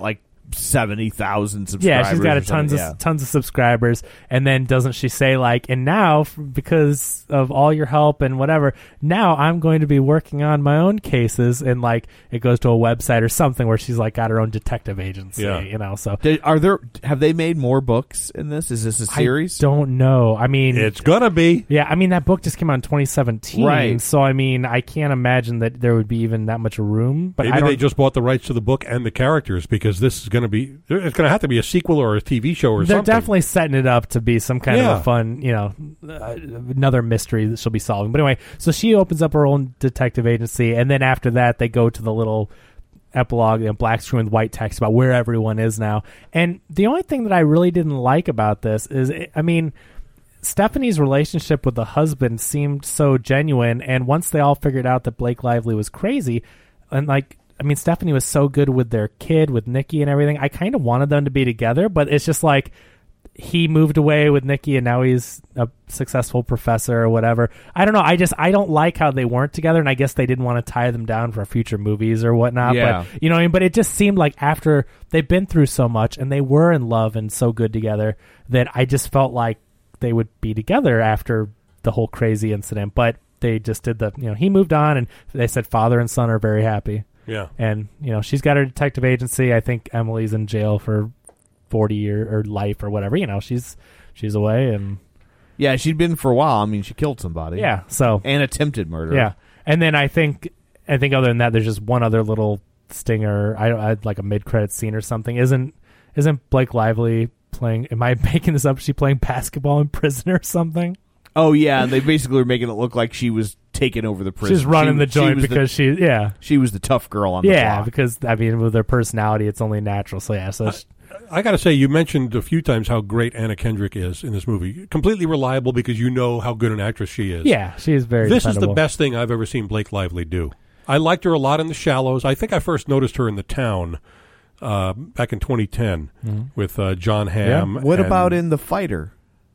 seventy thousand subscribers. Yeah, she's got a or something. tons of Yeah. tons of subscribers, and then doesn't she say like, and now f- because of all your help and whatever, now I'm going to be working on my own cases, and like it goes to a website or something where she's like got her own detective agency, Yeah. you know. So Did- Are there? Have they made more books in this? Is this a series? I don't know. I mean, It's gonna be. yeah, I mean that book just came out in twenty seventeen, Right. so I mean I can't imagine that there would be even that much room. But Maybe I don't, they just bought the rights to the book and the characters because this is going to be. It's going to have to be a sequel or a T V show or they're something. definitely setting it up to be some kind Yeah. of a fun, you know, uh, another mystery that she'll be solving. But anyway, so she opens up her own detective agency, and then after that, they go to the little epilogue, you know, black screen with white text about where everyone is now. And the only thing that I really didn't like about this is, I mean, Stephanie's relationship with the husband seemed so genuine, and once they all figured out that Blake Lively was crazy, and like, I mean, Stephanie was so good with their kid, with Nikki and everything, I kind of wanted them to be together, but it's just like, he moved away with Nikki and now he's a successful professor or whatever. I don't know. I just, I don't like how they weren't together, and I guess they didn't want to tie them down for future movies or whatnot. Yeah. But, you know what I mean? But it just seemed like after they've been through so much and they were in love and so good together that I just felt like they would be together after the whole crazy incident. But they just did the, you know, he moved on, and they said father and son are very happy. Yeah. And, you know, she's got her detective agency. I think Emily's in jail for forty year or life or whatever. You know, she's she's away, and Yeah, she'd been for a while. I mean, she killed somebody. yeah, so and attempted murder. yeah. And then I think I think other than that, there's just one other little stinger. I don't I, like a mid credit scene or something. Isn't isn't Blake Lively playing? Am I making this up? Is she playing basketball in prison or something? Oh yeah, and they basically were making it look like she was taking over the prison. She's running She- the joint she was because the, she yeah she was the tough girl on the yeah block. because I mean with her personality, it's only natural. So yeah, so. I, I got to say, you mentioned a few times how great Anna Kendrick is in this movie. Completely reliable because you know how good an actress she is. Yeah, she is very This is the dependable. best thing I've ever seen Blake Lively do. I liked her a lot in The Shallows. I think I first noticed her in The Town uh, back in twenty ten Mm-hmm. with uh, John Hamm. What and- about in The Fighter?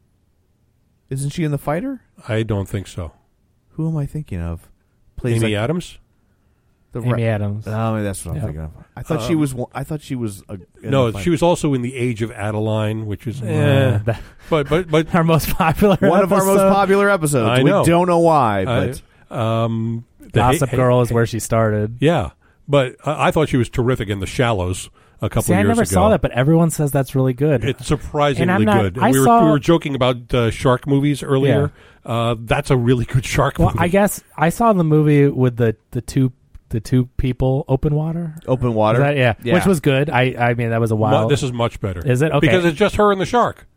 Isn't she in The Fighter? I don't think so. Who am I thinking of? Plays Amy like Adams? the Amy re- Adams. Oh, maybe that's what I'm Yeah. thinking of. I thought she Um, was. one- I thought she was. A, in No, The Fighter. she was also in The Age of Adeline, which is... Yeah, eh. that- But, but, but our most popular one of our most episode. popular episodes. I we know. don't know why, I- but um, the Gossip Ha- Girl is where she started. Yeah, but I, I thought she was terrific in The Shallows a couple See, I years never ago. saw that, but everyone says that's really good. It's surprisingly And I'm not- good. I we, were, saw- we were joking about uh, shark movies earlier. Uh, that's a really good shark well, movie. I guess I saw the movie with the, the two the two people, Open Water. Open Water. Is that- yeah. Yeah. which was good. I I mean that was a Mu- while. this is much better. Is it? Okay. Because it's just her and the shark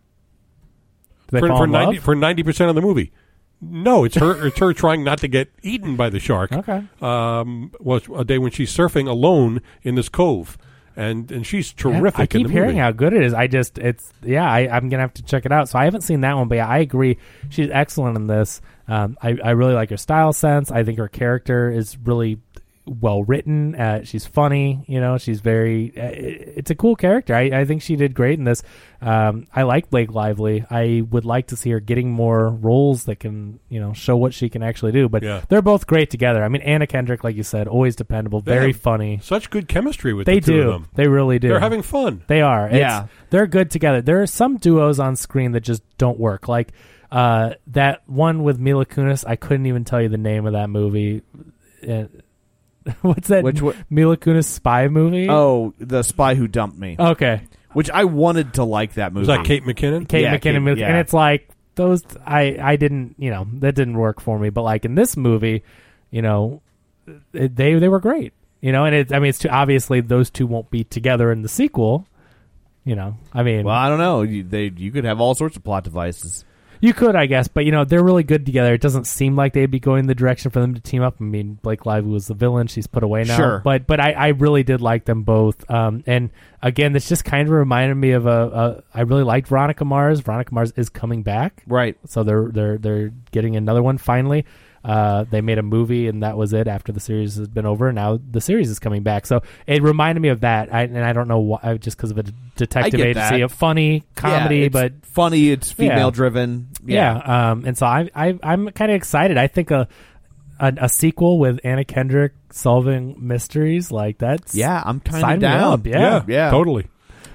Do they for, fall for in ninety love? for ninety percent of the movie. No, it's her. It's her trying not to get eaten by the shark. Okay. Um, was a day when she's surfing alone in this cove, and and she's terrific. I keep in the hearing movie. how good it is. I just it's yeah. I, I'm gonna have to check it out. So I haven't seen that one, but yeah, I agree. She's excellent in this. Um, I I really like her style sense. I think her character is really well written. Uh, she's funny. You know, she's very. Uh, it's a cool character. I, I think she did great in this. Um, I like Blake Lively. I would like to see her getting more roles that can you know show what she can actually do. But Yeah. they're both great together. I mean, Anna Kendrick, like you said, always dependable, They very have funny. Such good chemistry with They the two do. of them. They really do. They're having fun. They are. It's- Yeah. They're good together. There are some duos on screen that just don't work. Like uh, that one with Mila Kunis. I couldn't even tell you the name of that movie. Uh, what's that? Which one? Mila Kunis spy movie? oh, The Spy Who Dumped Me, Okay. which I wanted to like that movie. Was that Kate McKinnon? Kate Yeah, McKinnon. Kate- Mila- yeah. And it's like, those, I, I didn't, you know, that didn't work for me. But like in this movie, you know, it, they they were great. You know, and it, I mean, it's too, obviously those two won't be together in the sequel. You know, I mean, Well, I don't know. You, they you could have all sorts of plot devices. you could, I guess, but you know, they're really good together. It doesn't seem like they'd be going the direction for them to team up. I mean, Blake Lively was the villain; she's put away now. Sure. but but I, I really did like them both. Um, and again, this just kind of reminded me of a, a. I really liked Veronica Mars. Veronica Mars is coming back, Right. so they're they're they're getting another one finally. Uh, they made a movie and that was it after the series has been over. Now the series is coming back, so it reminded me of that. I, and I don't know why, just because of a detective I get agency, that. a funny comedy, Yeah, it's but funny. It's Yeah. female driven. yeah. Um, and so I, I I'm kind of excited. I think a, a a sequel with Anna Kendrick solving mysteries like that's Yeah, I'm kind Sign of me down. up, yeah. yeah. totally.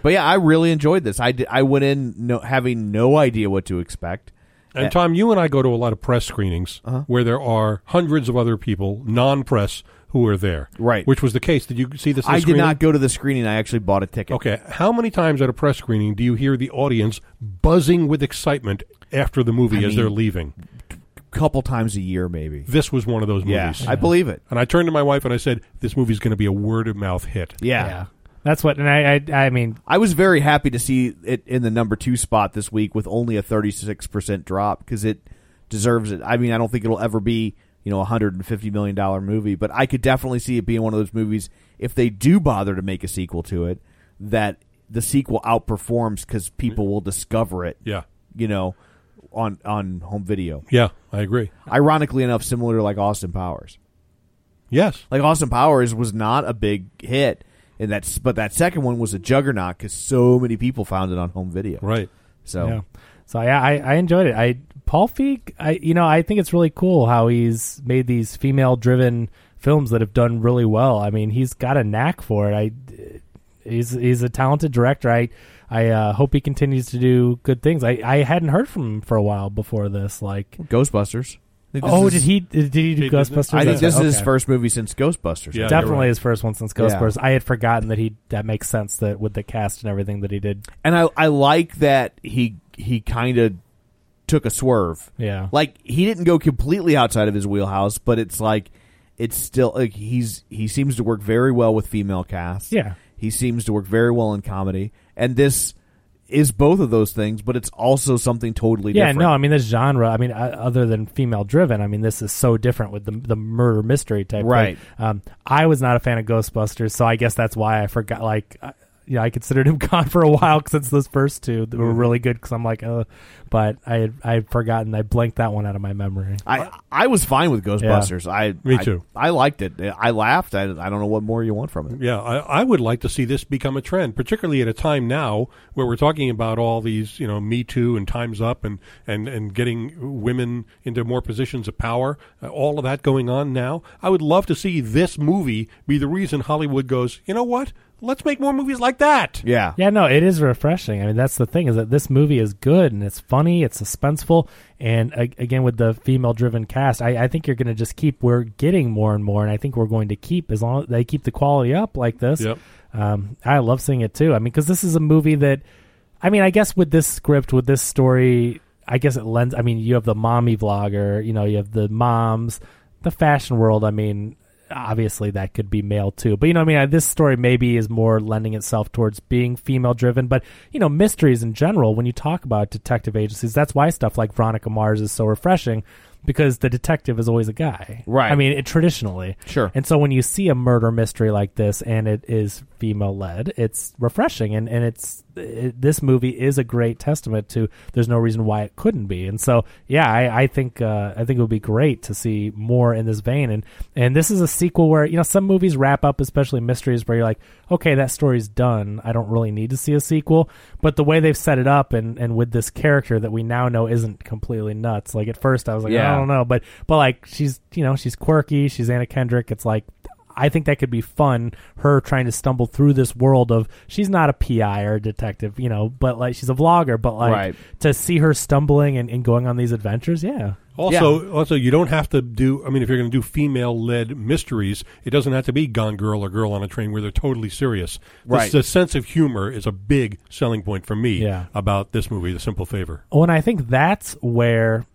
But yeah, I really enjoyed this. I, did, I went in no, having no idea what to expect. And Tom, you and I go to a lot of press screenings uh-huh. where there are hundreds of other people, non-press, who are there. Right. Which was the case. Did you see this? I screening? did not go to the screening. I actually bought a ticket. Okay. How many times at a press screening do you hear the audience buzzing with excitement after the movie I as mean, they're leaving? Couple times a year, maybe. This was one of those movies. Yeah, I believe it. And I turned to my wife and I said, "This movie's going to be a word of mouth hit." Yeah. yeah. That's what, and I, I, I mean, I was very happy to see it in the number two spot this week with only a thirty-six percent drop because it deserves it. I mean, I don't think it'll ever be, you know, a one hundred fifty million dollars movie, but I could definitely see it being one of those movies, if they do bother to make a sequel to it, that the sequel outperforms because people will discover it, yeah. you know, on, on home video. Yeah, I agree. Ironically enough, similar to like Austin Powers. Yes. Like Austin Powers was not a big hit. And that's, but that second one was a juggernaut because so many people found it on home video. Right. So, yeah. so yeah, I, I enjoyed it. I Paul Feig, I you know, I think it's really cool how he's made these female-driven films that have done really well. I mean, he's got a knack for it. I he's he's a talented director. I I uh, hope he continues to do good things. I, I hadn't heard from him for a while before this. Like Ghostbusters. Oh, is, did he did he do he Ghostbusters? I think this okay. is his first movie since Ghostbusters. Yeah, Definitely right. his first one since Ghostbusters. Yeah. I had forgotten that he that makes sense that with the cast and everything that he did. And I I like that he he kind of took a swerve. Yeah, like he didn't go completely outside of his wheelhouse, but it's like it's still like he's he seems to work very well with female casts. Yeah, he seems to work very well in comedy, and this is both of those things, but it's also something totally yeah, different. Yeah, no, I mean, this genre, I mean, uh, other than female-driven, I mean, this is so different with the the murder mystery type right. thing. Um, I was not a fan of Ghostbusters, so I guess that's why I forgot, like, uh, you know, I considered him gone for a while since those first two that were really good because I'm like, uh, but I had, I had forgotten, I blanked that one out of my memory. I I was fine with Ghostbusters. Yeah. I Me too. I, I liked it. I laughed. I, I don't know what more you want from it. Yeah, I, I would like to see this become a trend, particularly at a time now where we're talking about all these, you know, Me Too and Time's Up and, and, and getting women into more positions of power, uh, all of that going on now. I would love to see this movie be the reason Hollywood goes, you know what? Let's make more movies like that. Yeah. Yeah, no, it is refreshing. I mean, that's the thing is that this movie is good and it's funny, it's suspenseful, and uh, again, with the female-driven cast, I, I think you're going to just keep, we're getting more and more, and I think we're going to keep, as long as they keep the quality up like this. Yep. Um, I love seeing it too. I mean, because this is a movie that, I mean, I guess with this script, with this story, I guess it lends, I mean, you have the mommy vlogger, you know, you have the moms, the fashion world, I mean, obviously that could be male too, but you know what I mean, this story maybe is more lending itself towards being female driven, but you know, mysteries in general, when you talk about detective agencies, that's why stuff like Veronica Mars is so refreshing, because the detective is always a guy, right? I mean, it, traditionally, sure. And so when you see a murder mystery like this and it is female led, it's refreshing, and and it's it, this movie is a great testament to there's no reason why it couldn't be. And so yeah, I, I think uh, I think it would be great to see more in this vein, and and this is a sequel where, you know, some movies wrap up, especially mysteries, where you're like, okay, that story's done, I don't really need to see a sequel. But the way they've set it up, and and with this character that we now know isn't completely nuts, like at first I was like, yeah. I don't know, but but like she's, you know, she's quirky, she's Anna Kendrick, it's like, I think that could be fun, her trying to stumble through this world of, she's not a P I or a detective, you know, but like she's a vlogger, but like right. to see her stumbling and, and going on these adventures, yeah. Also, yeah. also, you don't have to do, I mean, if you're going to do female-led mysteries, it doesn't have to be Gone Girl or Girl on a Train where they're totally serious. Right. The, the sense of humor is a big selling point for me yeah. about this movie, The Simple Favor. Oh, and I think that's where,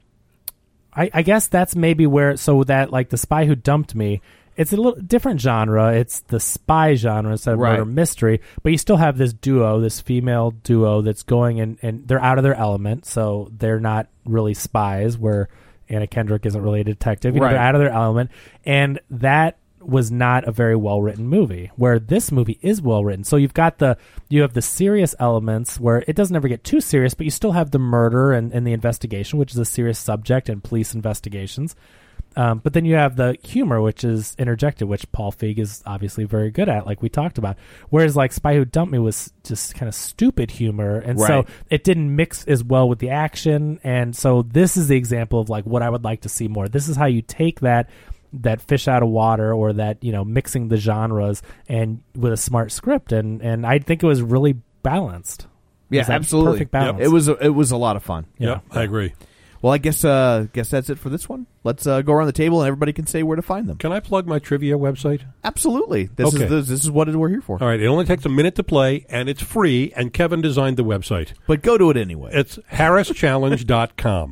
I, I guess that's maybe where, so that, like, The Spy Who Dumped Me, it's a little different genre. It's the spy genre instead of right. murder mystery, but you still have this duo, this female duo that's going, and, and they're out of their element, so they're not really spies, where Anna Kendrick isn't really a detective. You know, right. they're out of their element, and that was not a very well-written movie, where this movie is well-written. So you've got the, you have the serious elements where it doesn't ever get too serious, but you still have the murder and, and the investigation, which is a serious subject, and police investigations. Um, but then you have the humor, which is interjected, which Paul Feig is obviously very good at, like we talked about. Whereas like Spy Who Dumped Me was just kind of stupid humor. And right. so it didn't mix as well with the action. And so this is the example of like what I would like to see more. This is how you take that that fish out of water, or that, you know, mixing the genres and with a smart script. And, and I think it was really balanced. Yeah, Is that absolutely. Perfect balance. Yep. It was a, it was a lot of fun. Yeah. Yep, I agree. Well, I guess uh, guess that's it for this one. Let's uh, go around the table and everybody can say where to find them. Can I plug my trivia website? Absolutely. This Okay. is this, this is what we're here for. All right. It only takes a minute to play, and it's free, and Kevin designed the website. But go to it anyway. It's harris challenge dot com.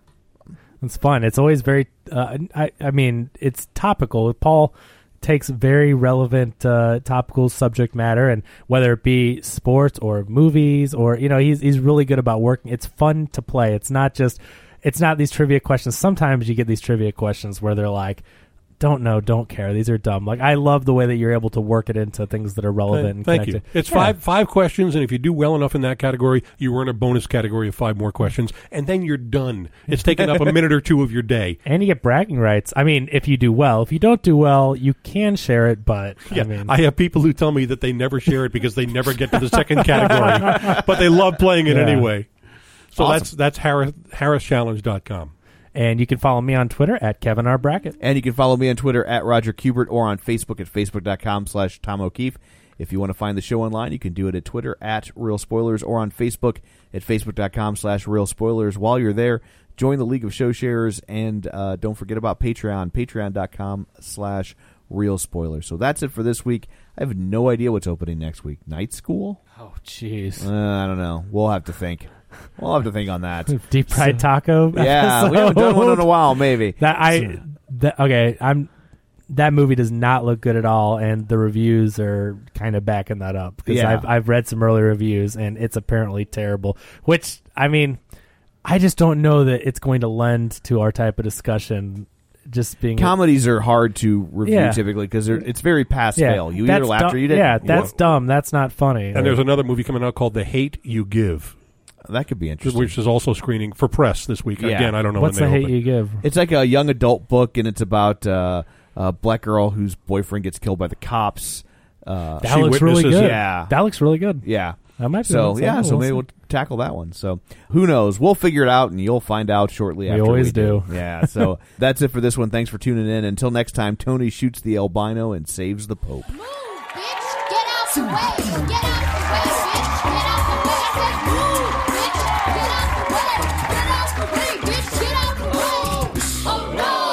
It's fun. It's always very. Uh, I I mean, it's topical. Paul takes very relevant uh, topical subject matter, and whether it be sports or movies, or you know, he's he's really good about working. It's fun to play. It's not just. It's not these trivia questions. Sometimes you get these trivia questions where they're like, don't know, don't care. These are dumb. Like, I love the way that you're able to work it into things that are relevant and Thank connected. you. It's Yeah. five five questions, and if you do well enough in that category, you earn a bonus category of five more questions, and then you're done. It's taking up a minute or two of your day. And you get bragging rights. I mean, if you do well. If you don't do well, you can share it, but Yeah, I mean... I have people who tell me that they never share it because they never get to the second category, but they love playing it Yeah. anyway. So Awesome. that's that's harris harris challenge dot com. And you can follow me on Twitter at Kevin R. Brackett. And you can follow me on Twitter at Roger Kubert or on Facebook at facebook.com slash Tom O'Keefe. If you want to find the show online, you can do it at Twitter at Real Spoilers or on Facebook at facebook.com slash Real Spoilers. While you're there, join the League of Show Sharers, and uh, don't forget about Patreon, patreon.com slash Real Spoilers. So that's it for this week. I have no idea what's opening next week. Night School? Oh, jeez. Uh, I don't know. We'll have to think. We'll have to think on that. Deep fried taco. Yeah, we haven't done one in a while, maybe. That I that, okay, I'm that movie does not look good at all, and the reviews are kind of backing that up because Yeah. I've I've read some early reviews, and it's apparently terrible. Which I mean, I just don't know that it's going to lend to our type of discussion. Just being Comedies are hard to review Yeah. typically because it's very pass yeah, fail. You that's either laughed dumb- or you didn't. Yeah, that's Whoa. dumb. That's not funny. And there's another movie coming out called The Hate You Give, That could be interesting. which is also screening for press this week. Yeah. Again, I don't know What's when the they hate open. you give? It's like a young adult book, and it's about uh, a black girl whose boyfriend gets killed by the cops. Uh, That she looks really witnesses good. it. Yeah. That looks really good. yeah. That might be So one. yeah, so We'll maybe see. we'll tackle that one. So who knows? We'll figure it out, and you'll find out shortly. We after always we do. Yeah. So that's it for this one. Thanks for tuning in. Until next time, Tony shoots the albino and saves the Pope. Move, bitch! Get out the way! Get out the way, bitch! Get out the way! I said move, bitch! Get out the way! Get out the way, bitch! Get out the way! Oh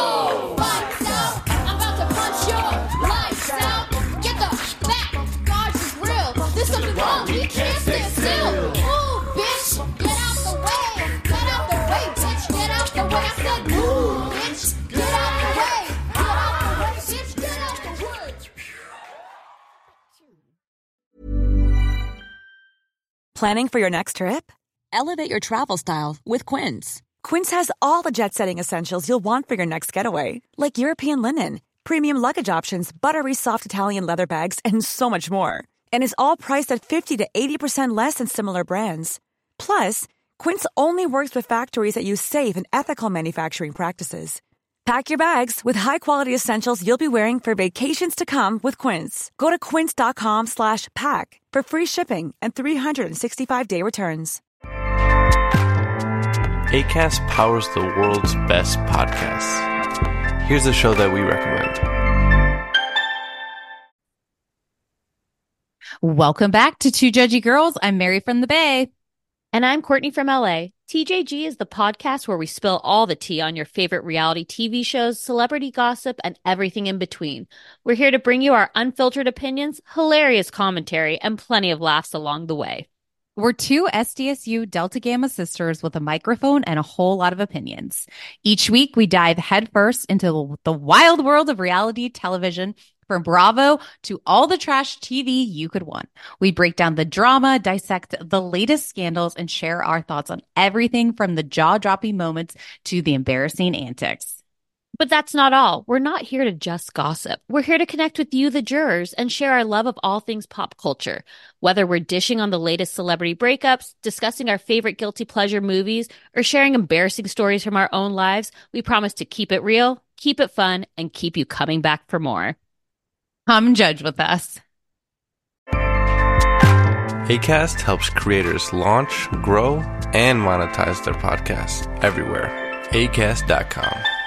no! Lights out! I'm about to punch your lights out! Get the back! Dodge is real! There's something wrong! You can't stand still! Move, bitch! Get out the way! Get out the way, bitch! Get out the way! I said move, bitch! Get out the way! Get out the way, bitch! Get out the way! Planning for your next trip? Elevate your travel style with Quince. Quince has all the jet-setting essentials you'll want for your next getaway, like European linen, premium luggage options, buttery soft Italian leather bags, and so much more. And is all priced at fifty to eighty percent less than similar brands. Plus, Quince only works with factories that use safe and ethical manufacturing practices. Pack your bags with high-quality essentials you'll be wearing for vacations to come with Quince. Go to quince.com slash pack for free shipping and three sixty-five day returns. Acast powers the world's best podcasts. Here's a show that we recommend. Welcome back to Two Judgy Girls. I'm Mary from the Bay. And I'm Courtney from L A. T J G is the podcast where we spill all the tea on your favorite reality T V shows, celebrity gossip, and everything in between. We're here to bring you our unfiltered opinions, hilarious commentary, and plenty of laughs along the way. We're two S D S U Delta Gamma sisters with a microphone and a whole lot of opinions. Each week, we dive headfirst into the wild world of reality television, from Bravo to all the trash T V you could want. We break down the drama, dissect the latest scandals, and share our thoughts on everything from the jaw-dropping moments to the embarrassing antics. But that's not all. We're not here to just gossip. We're here to connect with you, the jurors, and share our love of all things pop culture. Whether we're dishing on the latest celebrity breakups, discussing our favorite guilty pleasure movies, or sharing embarrassing stories from our own lives, we promise to keep it real, keep it fun, and keep you coming back for more. Come judge with us. Acast helps creators launch, grow, and monetize their podcasts everywhere. acast dot com.